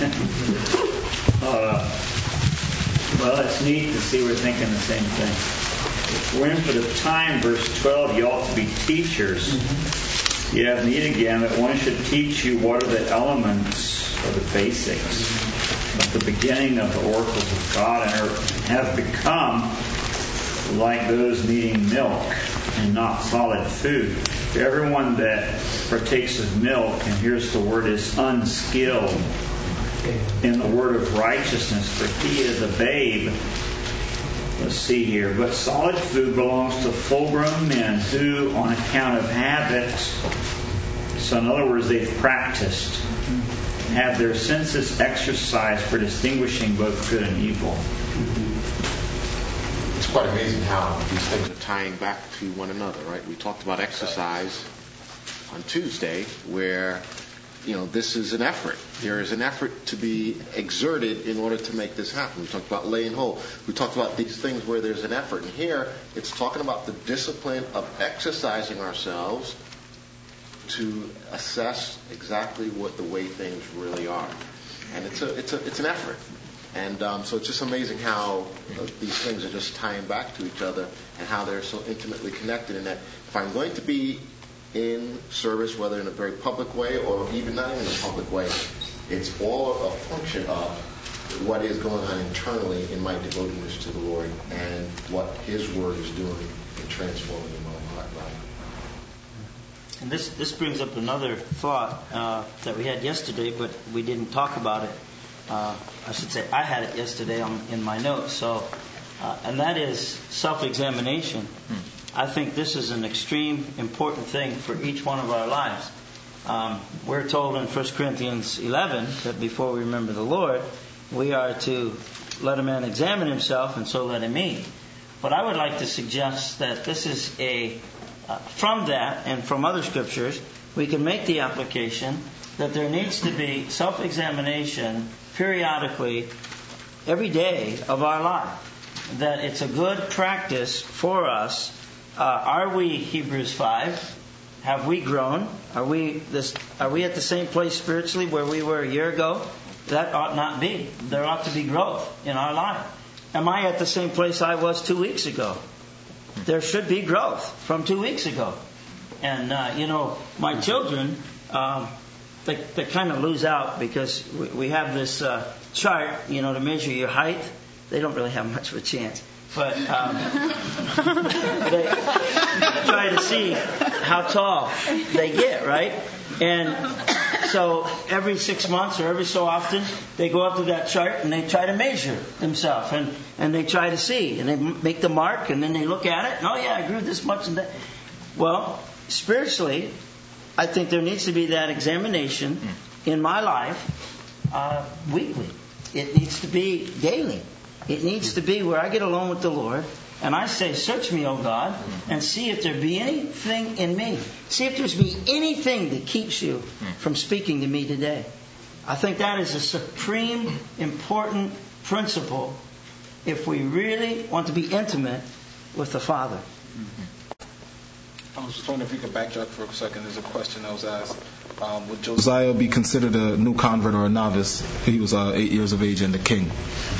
ahead. Well, it's neat to see we're thinking the same thing. We're in for the time, verse 12, you ought to be teachers. You have need again that one should teach you what are the elements or the basics of the beginning of the oracles of God, and have become like those needing milk and not solid food. For everyone that partakes of milk, and here's the word, is unskilled in the word of righteousness, for he is a babe. Let's see here. But solid food belongs to full-grown men who, on account of habits, so in other words, they've practiced, have their senses exercised for distinguishing both good and evil. It's quite amazing how these things are tying back to one another, right? We talked about exercise on Tuesday, where this is an effort. There is an effort to be exerted in order to make this happen. We talked about laying hold. We talked about these things where there's an effort. And here, it's talking about the discipline of exercising ourselves to assess exactly what the way things really are. And it's an effort. And so it's just amazing how these things are just tying back to each other and how they're so intimately connected, in that if I'm going to be in service, whether in a very public way or even not in a public way, it's all a function of what is going on internally in my devotedness to the Lord and what His Word is doing and transforming in my heart life. And this brings up another thought that we had yesterday, but we didn't talk about it. I should say I had it yesterday in my notes. So, and that is self-examination. I think this is an extreme important thing for each one of our lives. We're told in 1 Corinthians 11 that before we remember the Lord, we are to let a man examine himself, and so let him eat. But I would like to suggest that this is from that and from other scriptures, we can make the application that there needs to be self-examination periodically every day of our life. That it's a good practice for us. Are we, Hebrews 5, have we grown? Are we at the same place spiritually where we were a year ago? That ought not be. There ought to be growth in our life. Am I at the same place I was 2 weeks ago? There should be growth from 2 weeks ago. And, my children, they kind of lose out because we have this chart, to measure your height. They don't really have much of a chance. But they try to see how tall they get, right? And so every 6 months or every so often, they go up to that chart and they try to measure themselves. And they try to see. And they make the mark and then they look at it. And, I grew this much and that. Well, spiritually, I think there needs to be that examination in my life weekly. It needs to be daily. It needs to be where I get alone with the Lord and I say, search me, O God, and see if there be anything in me. See if there's be anything that keeps you from speaking to me today. I think that is a supreme, important principle if we really want to be intimate with the Father. I was just wondering if you could backtrack for a second. There's a question that was asked. Would Josiah be considered a new convert or a novice? He was 8 years of age and the king.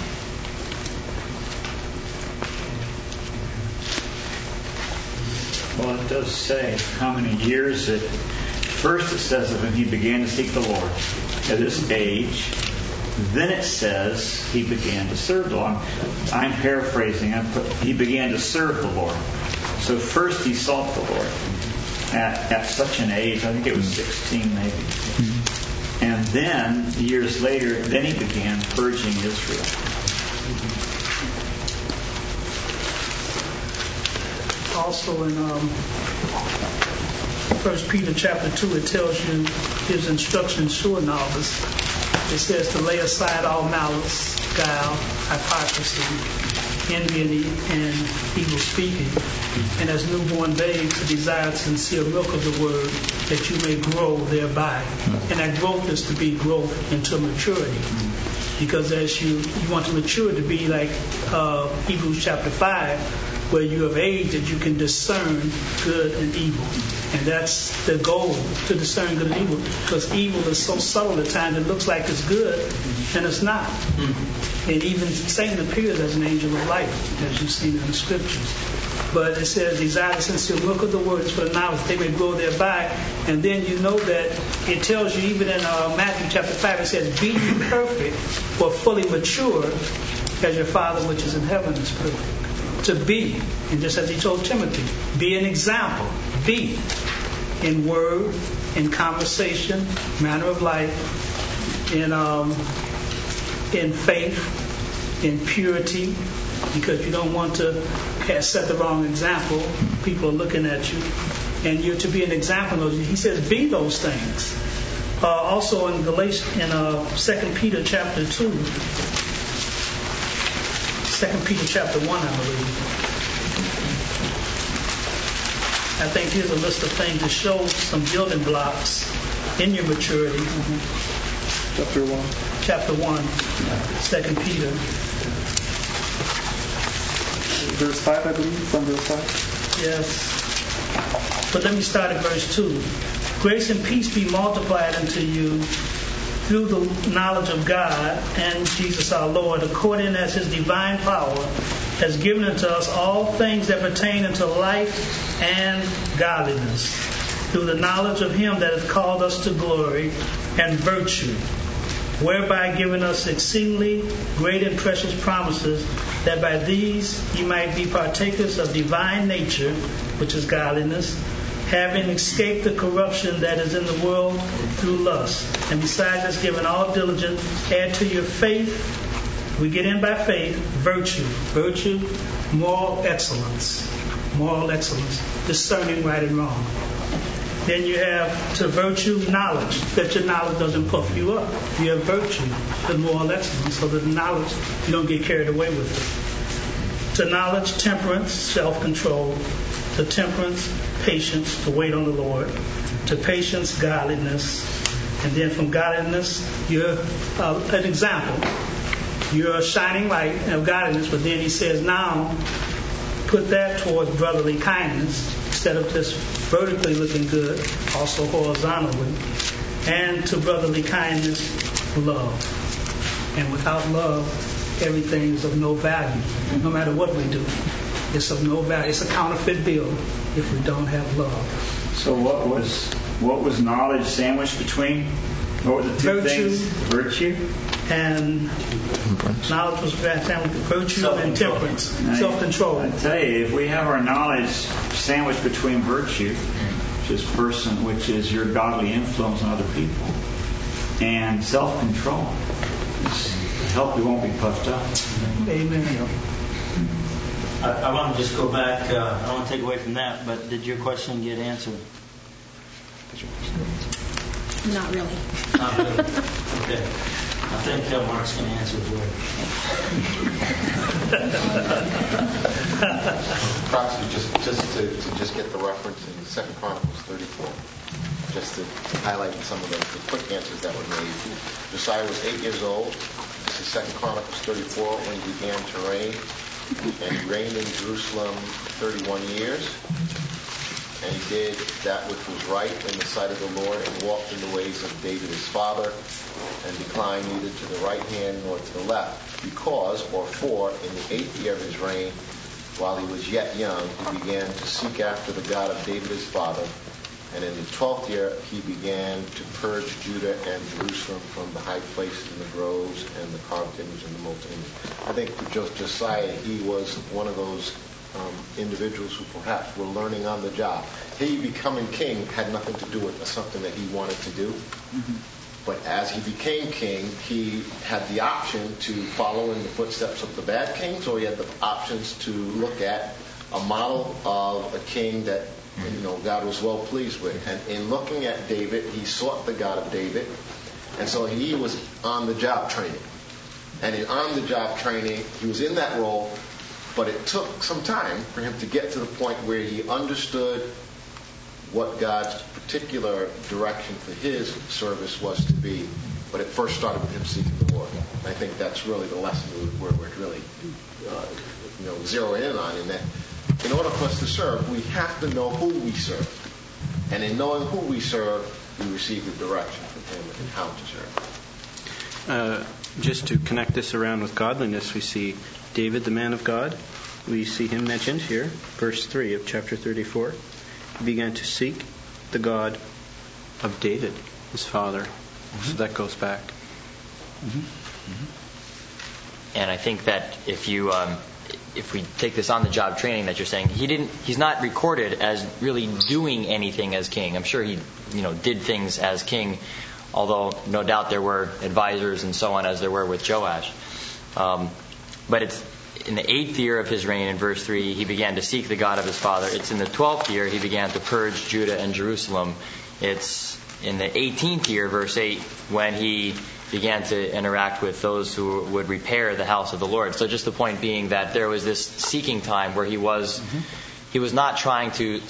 Well, it does say how many years it. First it says of him he began to seek the Lord at this age. Then it says he began to serve the Lord. I'm paraphrasing. He began to serve the Lord. So first he sought the Lord at such an age. I think it was 16 maybe. And then years later, then he began purging Israel. Also in 1 Peter chapter 2, it tells you, gives instructions to a novice. It says to lay aside all malice, guile, hypocrisy, envy, and evil speaking, and as newborn babes to desire sincere milk of the word, that you may grow thereby. And that growth is to be growth into maturity. Because as you want to mature to be like Hebrews chapter 5, where you have age that you can discern good and evil. And that's the goal, to discern good and evil. Because evil is so subtle at times, it looks like it's good, and it's not. And even Satan appears as an angel of light, as you've seen in the scriptures. But it says, desire the sincere milk of the word is for the knowledge they may grow thereby. And then you know that it tells you, even in Matthew chapter 5, it says, be ye perfect or fully mature as your Father which is in heaven is perfect. To be, and just as he told Timothy, be an example. Be in word, in conversation, manner of life, in faith, in purity, because you don't want to set the wrong example. People are looking at you, and you're to be an example. He says, be those things. Also in 2 Peter chapter 2. 2 Peter chapter 1, I believe. I think here's a list of things to show some building blocks in your maturity. Chapter 1. Chapter 1, 2 Peter. Verse 5, I believe, from verse 5. Yes. But let me start at verse 2. Grace and peace be multiplied unto you through the knowledge of God and Jesus our Lord, according as his divine power has given unto us all things that pertain unto life and godliness, through the knowledge of him that hath called us to glory and virtue, whereby giving us exceedingly great and precious promises, that by these ye might be partakers of divine nature, which is godliness, having escaped the corruption that is in the world through lust. And besides this, giving all diligence, add to your faith, we get in by faith, virtue. Virtue, moral excellence. Moral excellence, discerning right and wrong. Then you have to virtue knowledge, that your knowledge doesn't puff you up. You have virtue, the moral excellence, so that the knowledge, you don't get carried away with it. To knowledge, temperance, self-control. To temperance, patience, to wait on the Lord. To patience, godliness. And then from godliness, you're an example. You're a shining light of godliness, but then he says, now put that towards brotherly kindness, instead of just vertically looking good, also horizontally. And to brotherly kindness, love. And without love, everything is of no value, no matter what we do. It's of no value. It's a counterfeit bill if we don't have love. So what was knowledge sandwiched between? What were the two things? Virtue and knowledge was sandwiched with virtue and temperance, self-control. I tell you, if we have our knowledge sandwiched between virtue, which is your godly influence on other people, and self-control, help you won't be puffed up. Amen. I want to just go back. I don't want to take away from that, but did your question get answered? Not really. Not really. Okay. I think Mark's going to answer for it. Perhaps just get the reference in 2 Chronicles 34, just to highlight some of the quick answers that were made. Josiah was 8 years old. to 2 Chronicles 34 when he began to reign. And he reigned in Jerusalem 31 years. And he did that which was right in the sight of the Lord, and walked in the ways of David his father, and declined neither to the right hand nor to the left. Because, or for, in the 8th year of his reign, while he was yet young, he began to seek after the God of David his father. And in the 12th year, he began to purge Judah and Jerusalem from the high places and the groves and the carved image and the molten image. I think for Josiah, he was one of those individuals who perhaps were learning on the job. He becoming king had nothing to do with something that he wanted to do. Mm-hmm. But as he became king, he had the option to follow in the footsteps of the bad kings, or he had the options to look at a model of a king that God was well pleased with. And in looking at David, he sought the God of David. And so he was on the job training. And in on the job training, he was in that role, but it took some time for him to get to the point where he understood what God's particular direction for his service was to be. But it first started with him seeking the Lord. And I think that's really the lesson we're really zeroing in on, in that in order for us to serve, we have to know who we serve. And in knowing who we serve, we receive the direction from him and how to serve. Just to connect this around with godliness, we see David, the man of God. We see him mentioned here, verse 3 of chapter 34. He began to seek the God of David, his father. Mm-hmm. So that goes back. Mm-hmm. Mm-hmm. And I think that if we take this on the job training that you're saying, he's not recorded as really doing anything as king. I'm sure he did things as king, although no doubt there were advisors and so on, as there were with Joash. But it's in the 8th year of his reign, in verse 3, he began to seek the God of his father. It's in the 12th year he began to purge Judah and Jerusalem. It's in the 18th year, verse 8, when he began to interact with those who would repair the house of the Lord. So just the point being that there was this seeking time where he was not trying to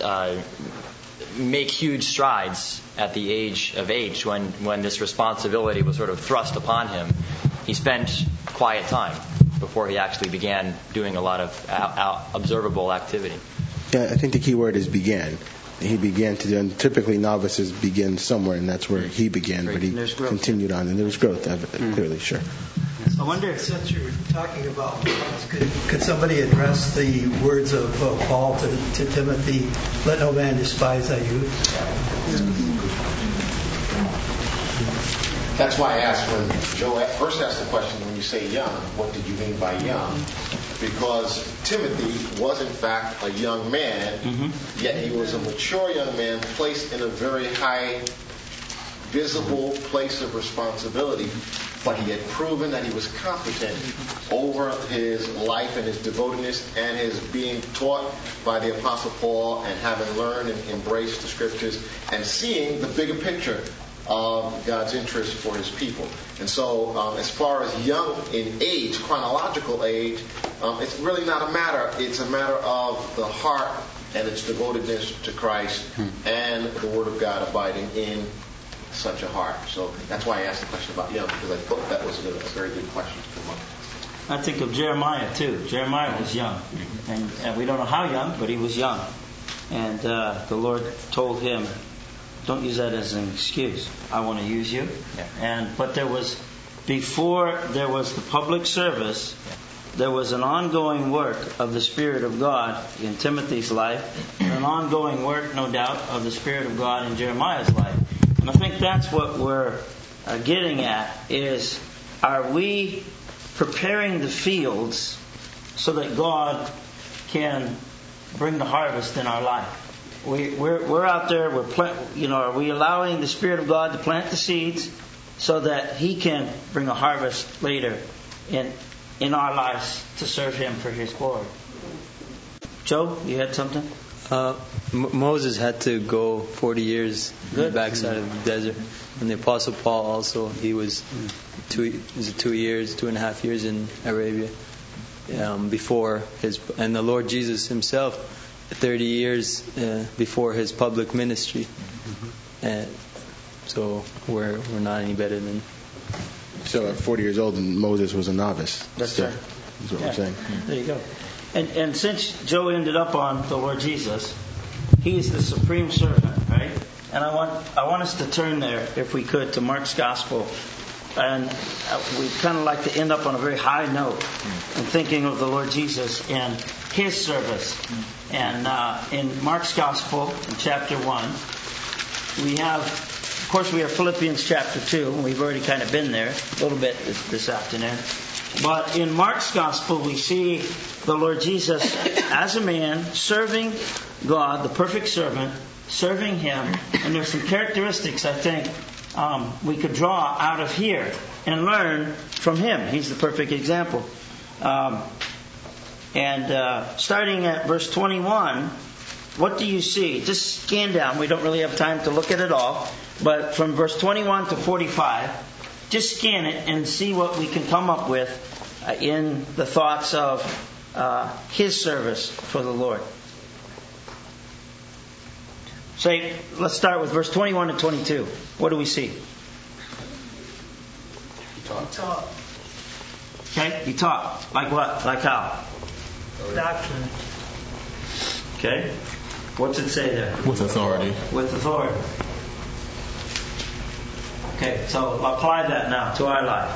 make huge strides at the age of age when this responsibility was sort of thrust upon him. He spent quiet time before he actually began doing a lot of observable activity. Yeah, I think the key word is began. He began to do, and typically novices begin somewhere, and that's where he began, but he continued on, and there was growth, clearly, sure. I wonder, since you're talking about, could somebody address the words of Paul to Timothy, let no man despise thy youth? That's why I asked when Joe first asked the question, when you say young, what did you mean by young? Because Timothy was in fact a young man, yet he was a mature young man placed in a very high, visible place of responsibility. But he had proven that he was competent over his life and his devotedness and his being taught by the Apostle Paul and having learned and embraced the Scriptures and seeing the bigger picture of God's interest for his people. And so as far as young in age, chronological age, it's really not a matter. It's a matter of the heart and its devotedness to Christ and the Word of God abiding in such a heart. So that's why I asked the question about young, because I thought that was a very good question to come up. I think of Jeremiah too. Jeremiah was young, and we don't know how young, but he was young. And the Lord told him, don't use that as an excuse. I want to use you. Yeah. But before there was the public service, there was an ongoing work of the Spirit of God in Timothy's life, and an ongoing work, no doubt, of the Spirit of God in Jeremiah's life. And I think that's what we're getting at, is, are we preparing the fields so that God can bring the harvest in our life? We're out there. Are we allowing the Spirit of God to plant the seeds so that He can bring a harvest later in our lives to serve Him for His glory? Joe, you had something? Moses had to go 40 years in the backside of the desert, and the Apostle Paul also. He was 2.5 years in Arabia before his, and the Lord Jesus Himself 30 years before his public ministry. And so we're not any better than So at 40 years old, Moses was a novice. That's right. That's what we're saying. There you go. And since Joe ended up on the Lord Jesus, He's the supreme servant, right? And I want us to turn there, if we could, to Mark's Gospel. And we kind of like to end up on a very high note in thinking of the Lord Jesus and His service. And in Mark's Gospel, in chapter 1, we have Philippians chapter 2, and we've already kind of been there a little bit this afternoon. But in Mark's Gospel, we see the Lord Jesus as a man serving God, the perfect servant, serving Him. And there's some characteristics, I think, we could draw out of here and learn from Him. He's the perfect example. Starting at verse 21, what do you see? Just scan down. We don't really have time to look at it all. But from verse 21 to 45, just scan it and see what we can come up with in the thoughts of His service for the Lord. Let's start with verse 21 and 22. What do we see? He taught. Okay, He taught. Like what? Like how? Doctrine. Okay. What's it say there? With authority. With authority. Okay, so apply that now to our life.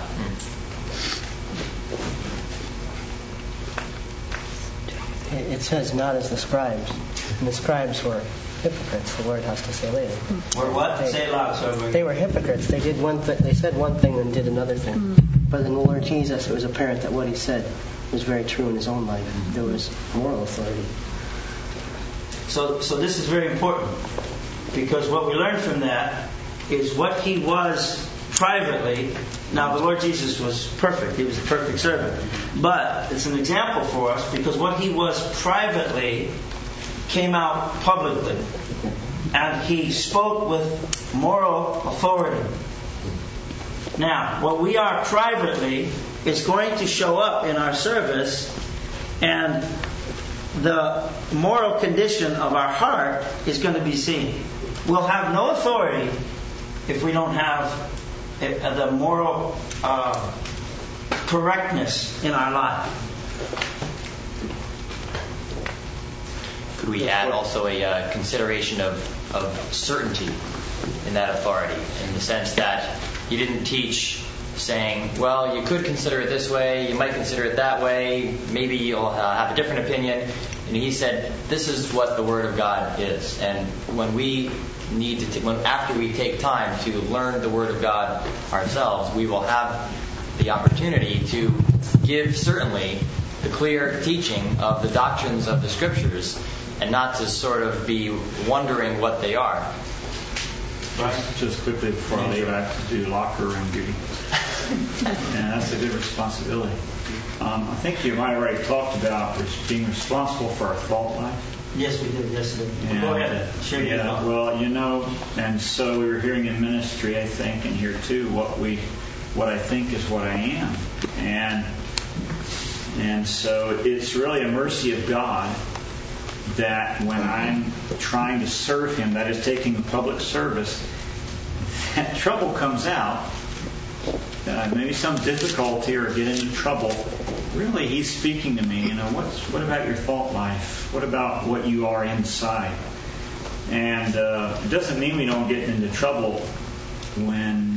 It says not as the scribes. And the scribes were hypocrites, the word has to say later. Were what? Say it loud. Sorry. They were hypocrites. They did one thing. They said one thing and did another thing. But in the Lord Jesus, it was apparent that what He said was very true in His own life. There was moral authority. So this is very important, because what we learn from that is what He was privately. Now, the Lord Jesus was perfect. He was a perfect servant. But it's an example for us, because what He was privately came out publicly. And He spoke with moral authority. Now, what we are privately is going to show up in our service, and the moral condition of our heart is going to be seen. We'll have no authority if we don't have the moral correctness in our life. Could we add also a consideration of certainty in that authority, in the sense that He didn't teach saying, well, you could consider it this way, you might consider it that way, maybe you'll have a different opinion. And He said, this is what the Word of God is. And when we need to, after we take time to learn the Word of God ourselves, we will have the opportunity to give certainly the clear teaching of the doctrines of the Scriptures, and not to sort of be wondering what they are. Right. Just quickly before I leave, I have to do locker room duty. And that's a good responsibility. I think you might have already talked about being responsible for our thought life. Yes, we did. Yes, we did. Yeah. Go ahead. Sure. Yeah. Well, and so we were hearing in ministry, I think, and here too, what I think is what I am, and so it's really a mercy of God that when I'm trying to serve Him, that is taking public service, that trouble comes out. Maybe some difficulty or get into trouble. Really, He's speaking to me. What about your thought life? What about what you are inside? And it doesn't mean we don't get into trouble when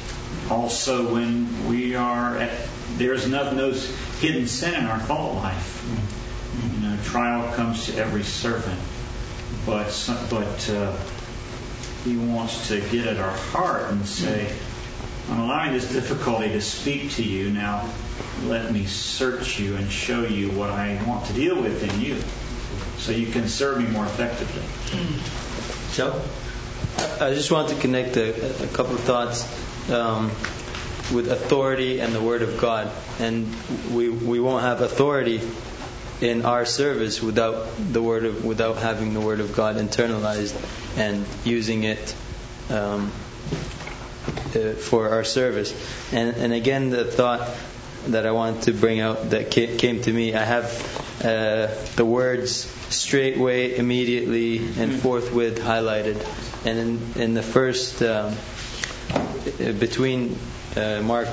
we are there's no hidden sin in our thought life. Trial comes to every servant, but He wants to get at our heart and say, I'm allowing this difficulty to speak to you. Now, let me search you and show you what I want to deal with in you, so you can serve me more effectively. Joe? I just want to connect a couple of thoughts with authority and the Word of God. And we won't have authority in our service without having the Word of God internalized and using it for our service. And again, the thought that I want to bring out that came to me, I have the words straightway, immediately, and forthwith highlighted. And in the first, between Mark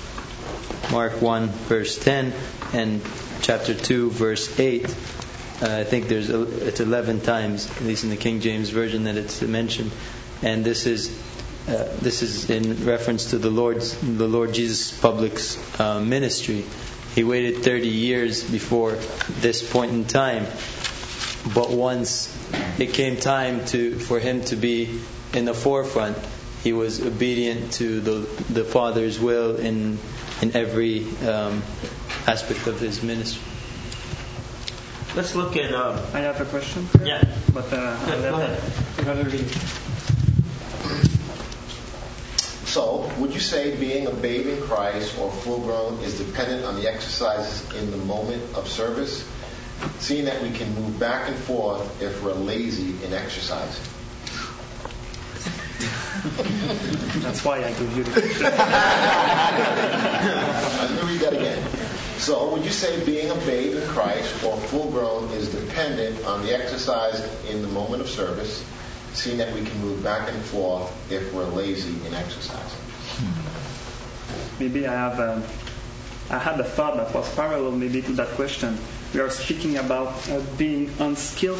1 verse 10 and chapter 2 verse 8. I think it's 11 times, at least in the King James Version, that it's mentioned. And this is in reference to the Lord Jesus' public ministry. He waited 30 years before this point in time. But once it came time for him to be in the forefront, he was obedient to the Father's will in every aspect of his ministry. Let's look at. I have a question. Yeah, but go ahead. So, would you say being a babe in Christ or full grown is dependent on the exercises in the moment of service, seeing that we can move back and forth if we're lazy in exercising? That's why I give you the question. Let me read that again. So, would you say being a babe in Christ or full grown is dependent on the exercise in the moment of service, seeing that we can move back and forth if we're lazy in exercising? Maybe I had a thought that was parallel maybe to that question. We are speaking about being unskilled,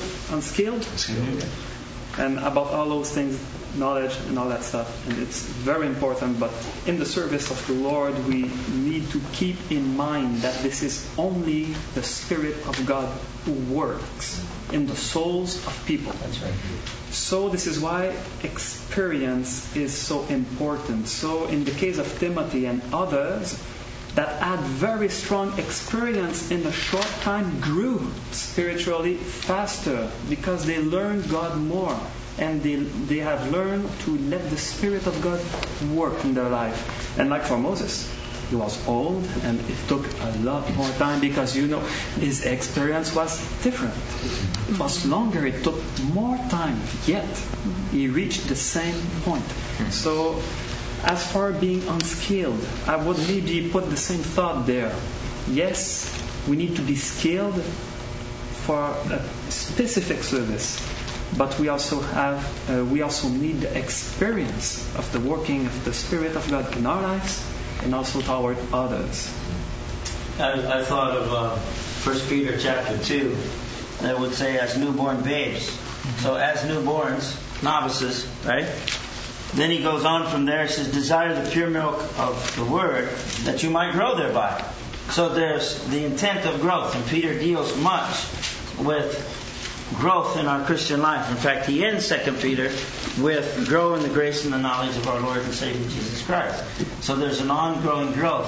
and about all those things, knowledge and all that stuff, and it's very important. But in the service of the Lord, we need to keep in mind that this is only the Spirit of God who works in the souls of people. That's right. So this is why experience is so important. So in the case of Timothy and others that had very strong experience in a short time grew spiritually faster because they learned God more, and they have learned to let the Spirit of God work in their life. And like for Moses, he was old and it took a lot more time because his experience was different. It was longer, it took more time, yet he reached the same point. So as for being unskilled, I would maybe put the same thought there. Yes, we need to be skilled for a specific service, but we also need the experience of the working of the Spirit of God in our lives and also toward others. I thought of 1 Peter chapter 2 that would say as newborn babes. So as newborns, novices, right? Then he goes on from there, says, desire the pure milk of the word that you might grow thereby. So there's the intent of growth, and Peter deals much with growth in our Christian life. In fact, he ends 2 Peter with grow in the grace and the knowledge of our Lord and Savior Jesus Christ. So there's an ongoing growth.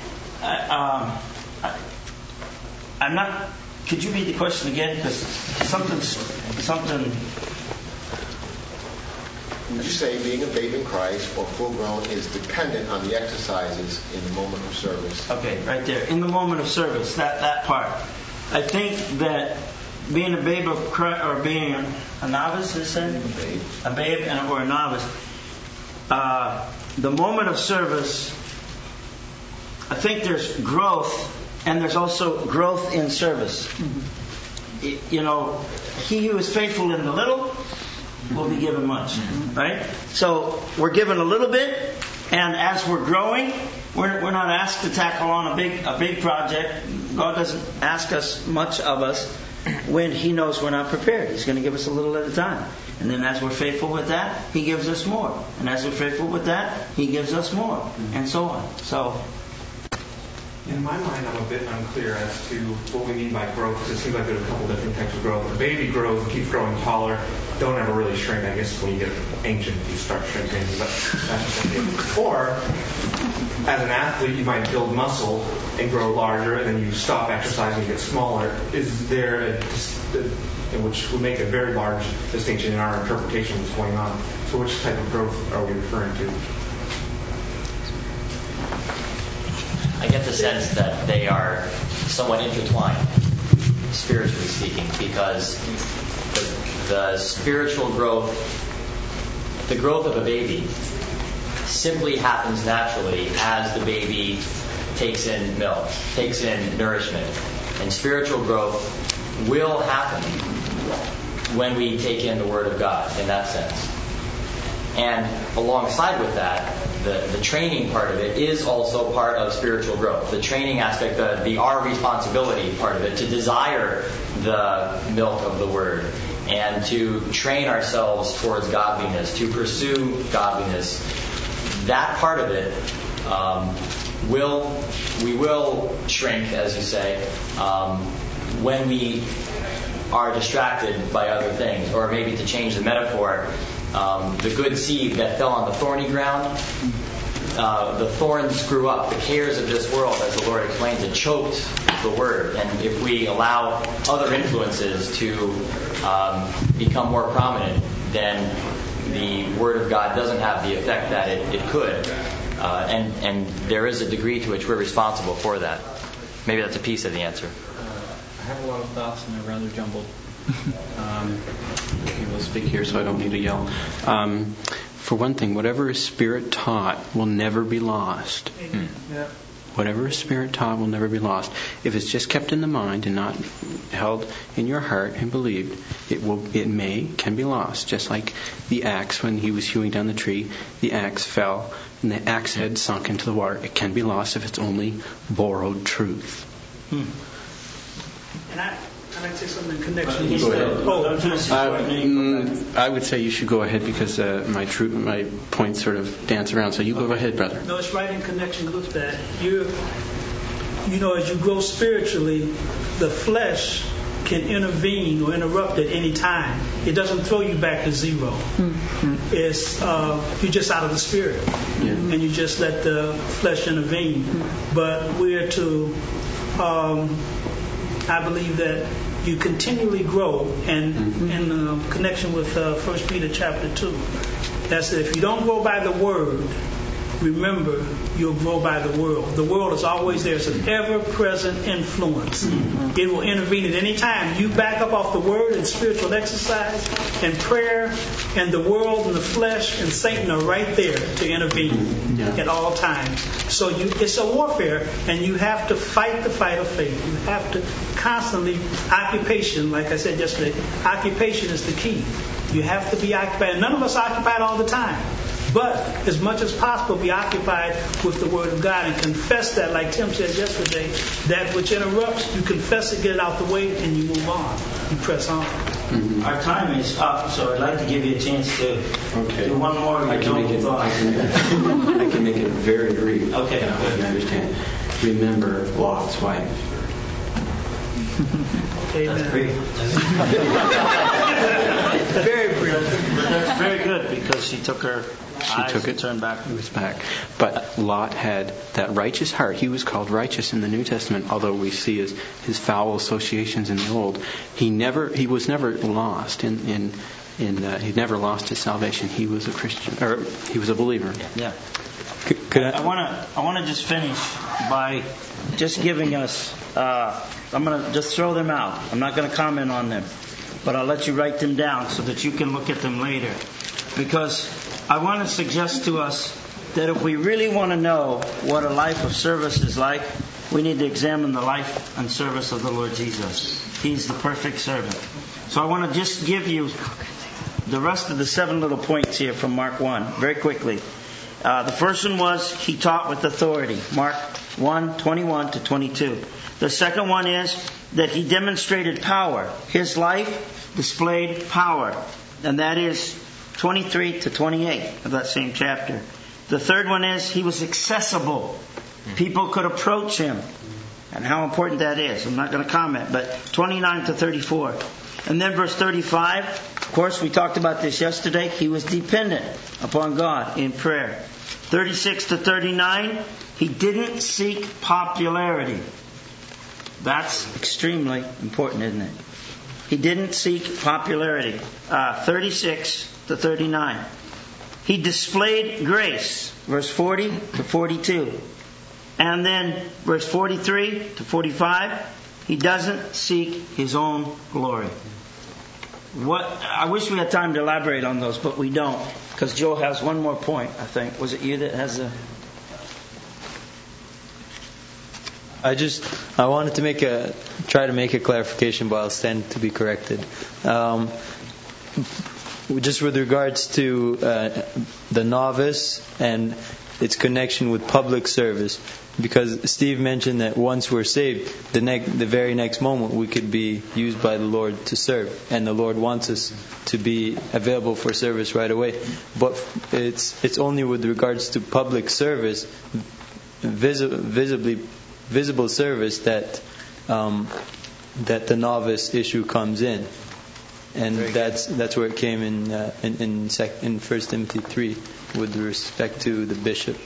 I'm not. Could you read the question again? Because something. Would you say being a babe in Christ or full grown is dependent on the exercises in the moment of service? Okay, right there. In the moment of service, that part. I think that being a babe of Christ, or being a novice, is it? A babe or a novice. The moment of service, I think there's growth, and there's also growth in service. He who is faithful in the little will be given much, right? So we're given a little bit, and as we're growing, we're not asked to tackle on a big project. God doesn't ask us much of us when He knows we're not prepared. He's going to give us a little at a time, and then as we're faithful with that, He gives us more, and as we're faithful with that, He gives us more, and so on. So. In my mind, I'm a bit unclear as to what we mean by growth, because it seems like there's a couple different types of growth. A baby grows and keeps growing taller. Don't ever really shrink. I guess when you get ancient, you start shrinking. But that's just it. Or, as an athlete, you might build muscle and grow larger, and then you stop exercising and get smaller. Is there which would make a very large distinction in our interpretation of what's going on. So which type of growth are we referring to? I get the sense that they are somewhat intertwined, spiritually speaking, because the spiritual growth, the growth of a baby, simply happens naturally as the baby takes in milk, takes in nourishment. And spiritual growth will happen when we take in the Word of God, in that sense. And alongside with that, the training part of it is also part of spiritual growth. The training aspect, the our responsibility part of it, to desire the milk of the Word and to train ourselves towards godliness, to pursue godliness. That part of it we will shrink, as you say, when we are distracted by other things. Or maybe to change the metaphor, the good seed that fell on the thorny ground, the thorns grew up. The cares of this world, as the Lord explains it, choked the Word. And if we allow other influences to become more prominent, then the Word of God doesn't have the effect that it could. And there is a degree to which we're responsible for that. Maybe that's a piece of the answer. I have a lot of thoughts and they're rather jumbled. He will speak here, so I don't need to yell. For one thing, whatever is Spirit taught will never be lost. Yeah. Whatever is Spirit taught will never be lost. If it's just kept in the mind and not held in your heart and believed, it can be lost. Just like the axe, when he was hewing down the tree, the axe fell and the axe head sunk into the water. It can be lost if it's only borrowed truth. And I'd say something in connection with that. I would say you should go ahead because my points sort of dance around. So you go ahead, brother. No, it's right in connection with that. You know, as you grow spiritually, the flesh can intervene or interrupt at any time. It doesn't throw you back to zero. It's you're just out of the spirit, and you just let the flesh intervene. But we're to, I believe that you continually grow, and in connection with 1 Peter chapter 2, that's that if you don't grow by the Word, remember, you'll grow by the world. The world is always there. It's an ever-present influence. It will intervene at any time. You back up off the Word and spiritual exercise and prayer, and the world and the flesh and Satan are right there to intervene at all times. So it's a warfare, and you have to fight the fight of faith. You have to constantly, occupation, like I said yesterday, occupation is the key. You have to be occupied. None of us are occupied all the time. But as much as possible, be occupied with the Word of God and confess that, like Tim said yesterday, that which interrupts, you confess it, get it out the way, and you move on. You press on. Our time is up, so I'd like to give you a chance to do one more. I can make it very brief. Okay. I hope you understand. Remember Lot's wife. That's brief. Very brief. That's very good because she took her eyes and turned back. It was back. But Lot had that righteous heart. He was called righteous in the New Testament, although we see his foul associations in the Old. He was never lost he never lost his salvation. He was a Christian, or he was a believer. Yeah. I want to just finish by just giving us. I'm going to just throw them out. I'm not going to comment on them, but I'll let you write them down so that you can look at them later. Because I want to suggest to us that if we really want to know what a life of service is like, we need to examine the life and service of the Lord Jesus. He's the perfect servant. So I want to just give you the rest of the 7 little points here from Mark 1 very quickly. The first one was he taught with authority. Mark 1:21 to 22. The second one is that he demonstrated power. His life displayed power. And that is 23 to 28 of that same chapter. The third one is he was accessible. People could approach him. And how important that is. I'm not going to comment, but 29 to 34. And then verse 35, of course we talked about this yesterday, he was dependent upon God in prayer. 36 to 39, he didn't seek popularity. That's extremely important, isn't it? He didn't seek popularity. 36 to 39. He displayed grace. Verse 40 to 42. And then verse 43 to 45. He doesn't seek his own glory. I wish we had time to elaborate on those, but we don't. Because Joe has one more point, I think. Was it you that has the... I wanted to try to make a clarification, but I'll stand to be corrected. just with regards to the novice and its connection with public service, because Steve mentioned that once we're saved, the very next moment we could be used by the Lord to serve, and the Lord wants us to be available for service right away. But it's only with regards to public service, visible service, that the novice issue comes in. And that's where it came in 1 Timothy 3 with respect to the bishop.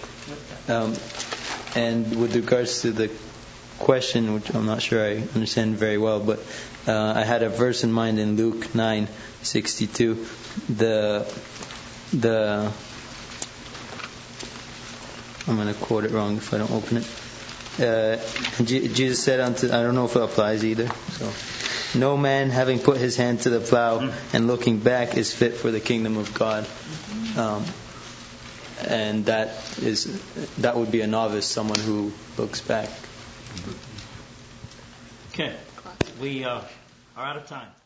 And with regards to the question, which I'm not sure I understand very well, but I had a verse in mind in Luke 9:62. I'm going to quote it wrong if I don't open it. Jesus said unto, I don't know if it applies either. So, no man having put his hand to the plow and looking back is fit for the kingdom of God. And that would be a novice, someone who looks back. Okay, we are out of time.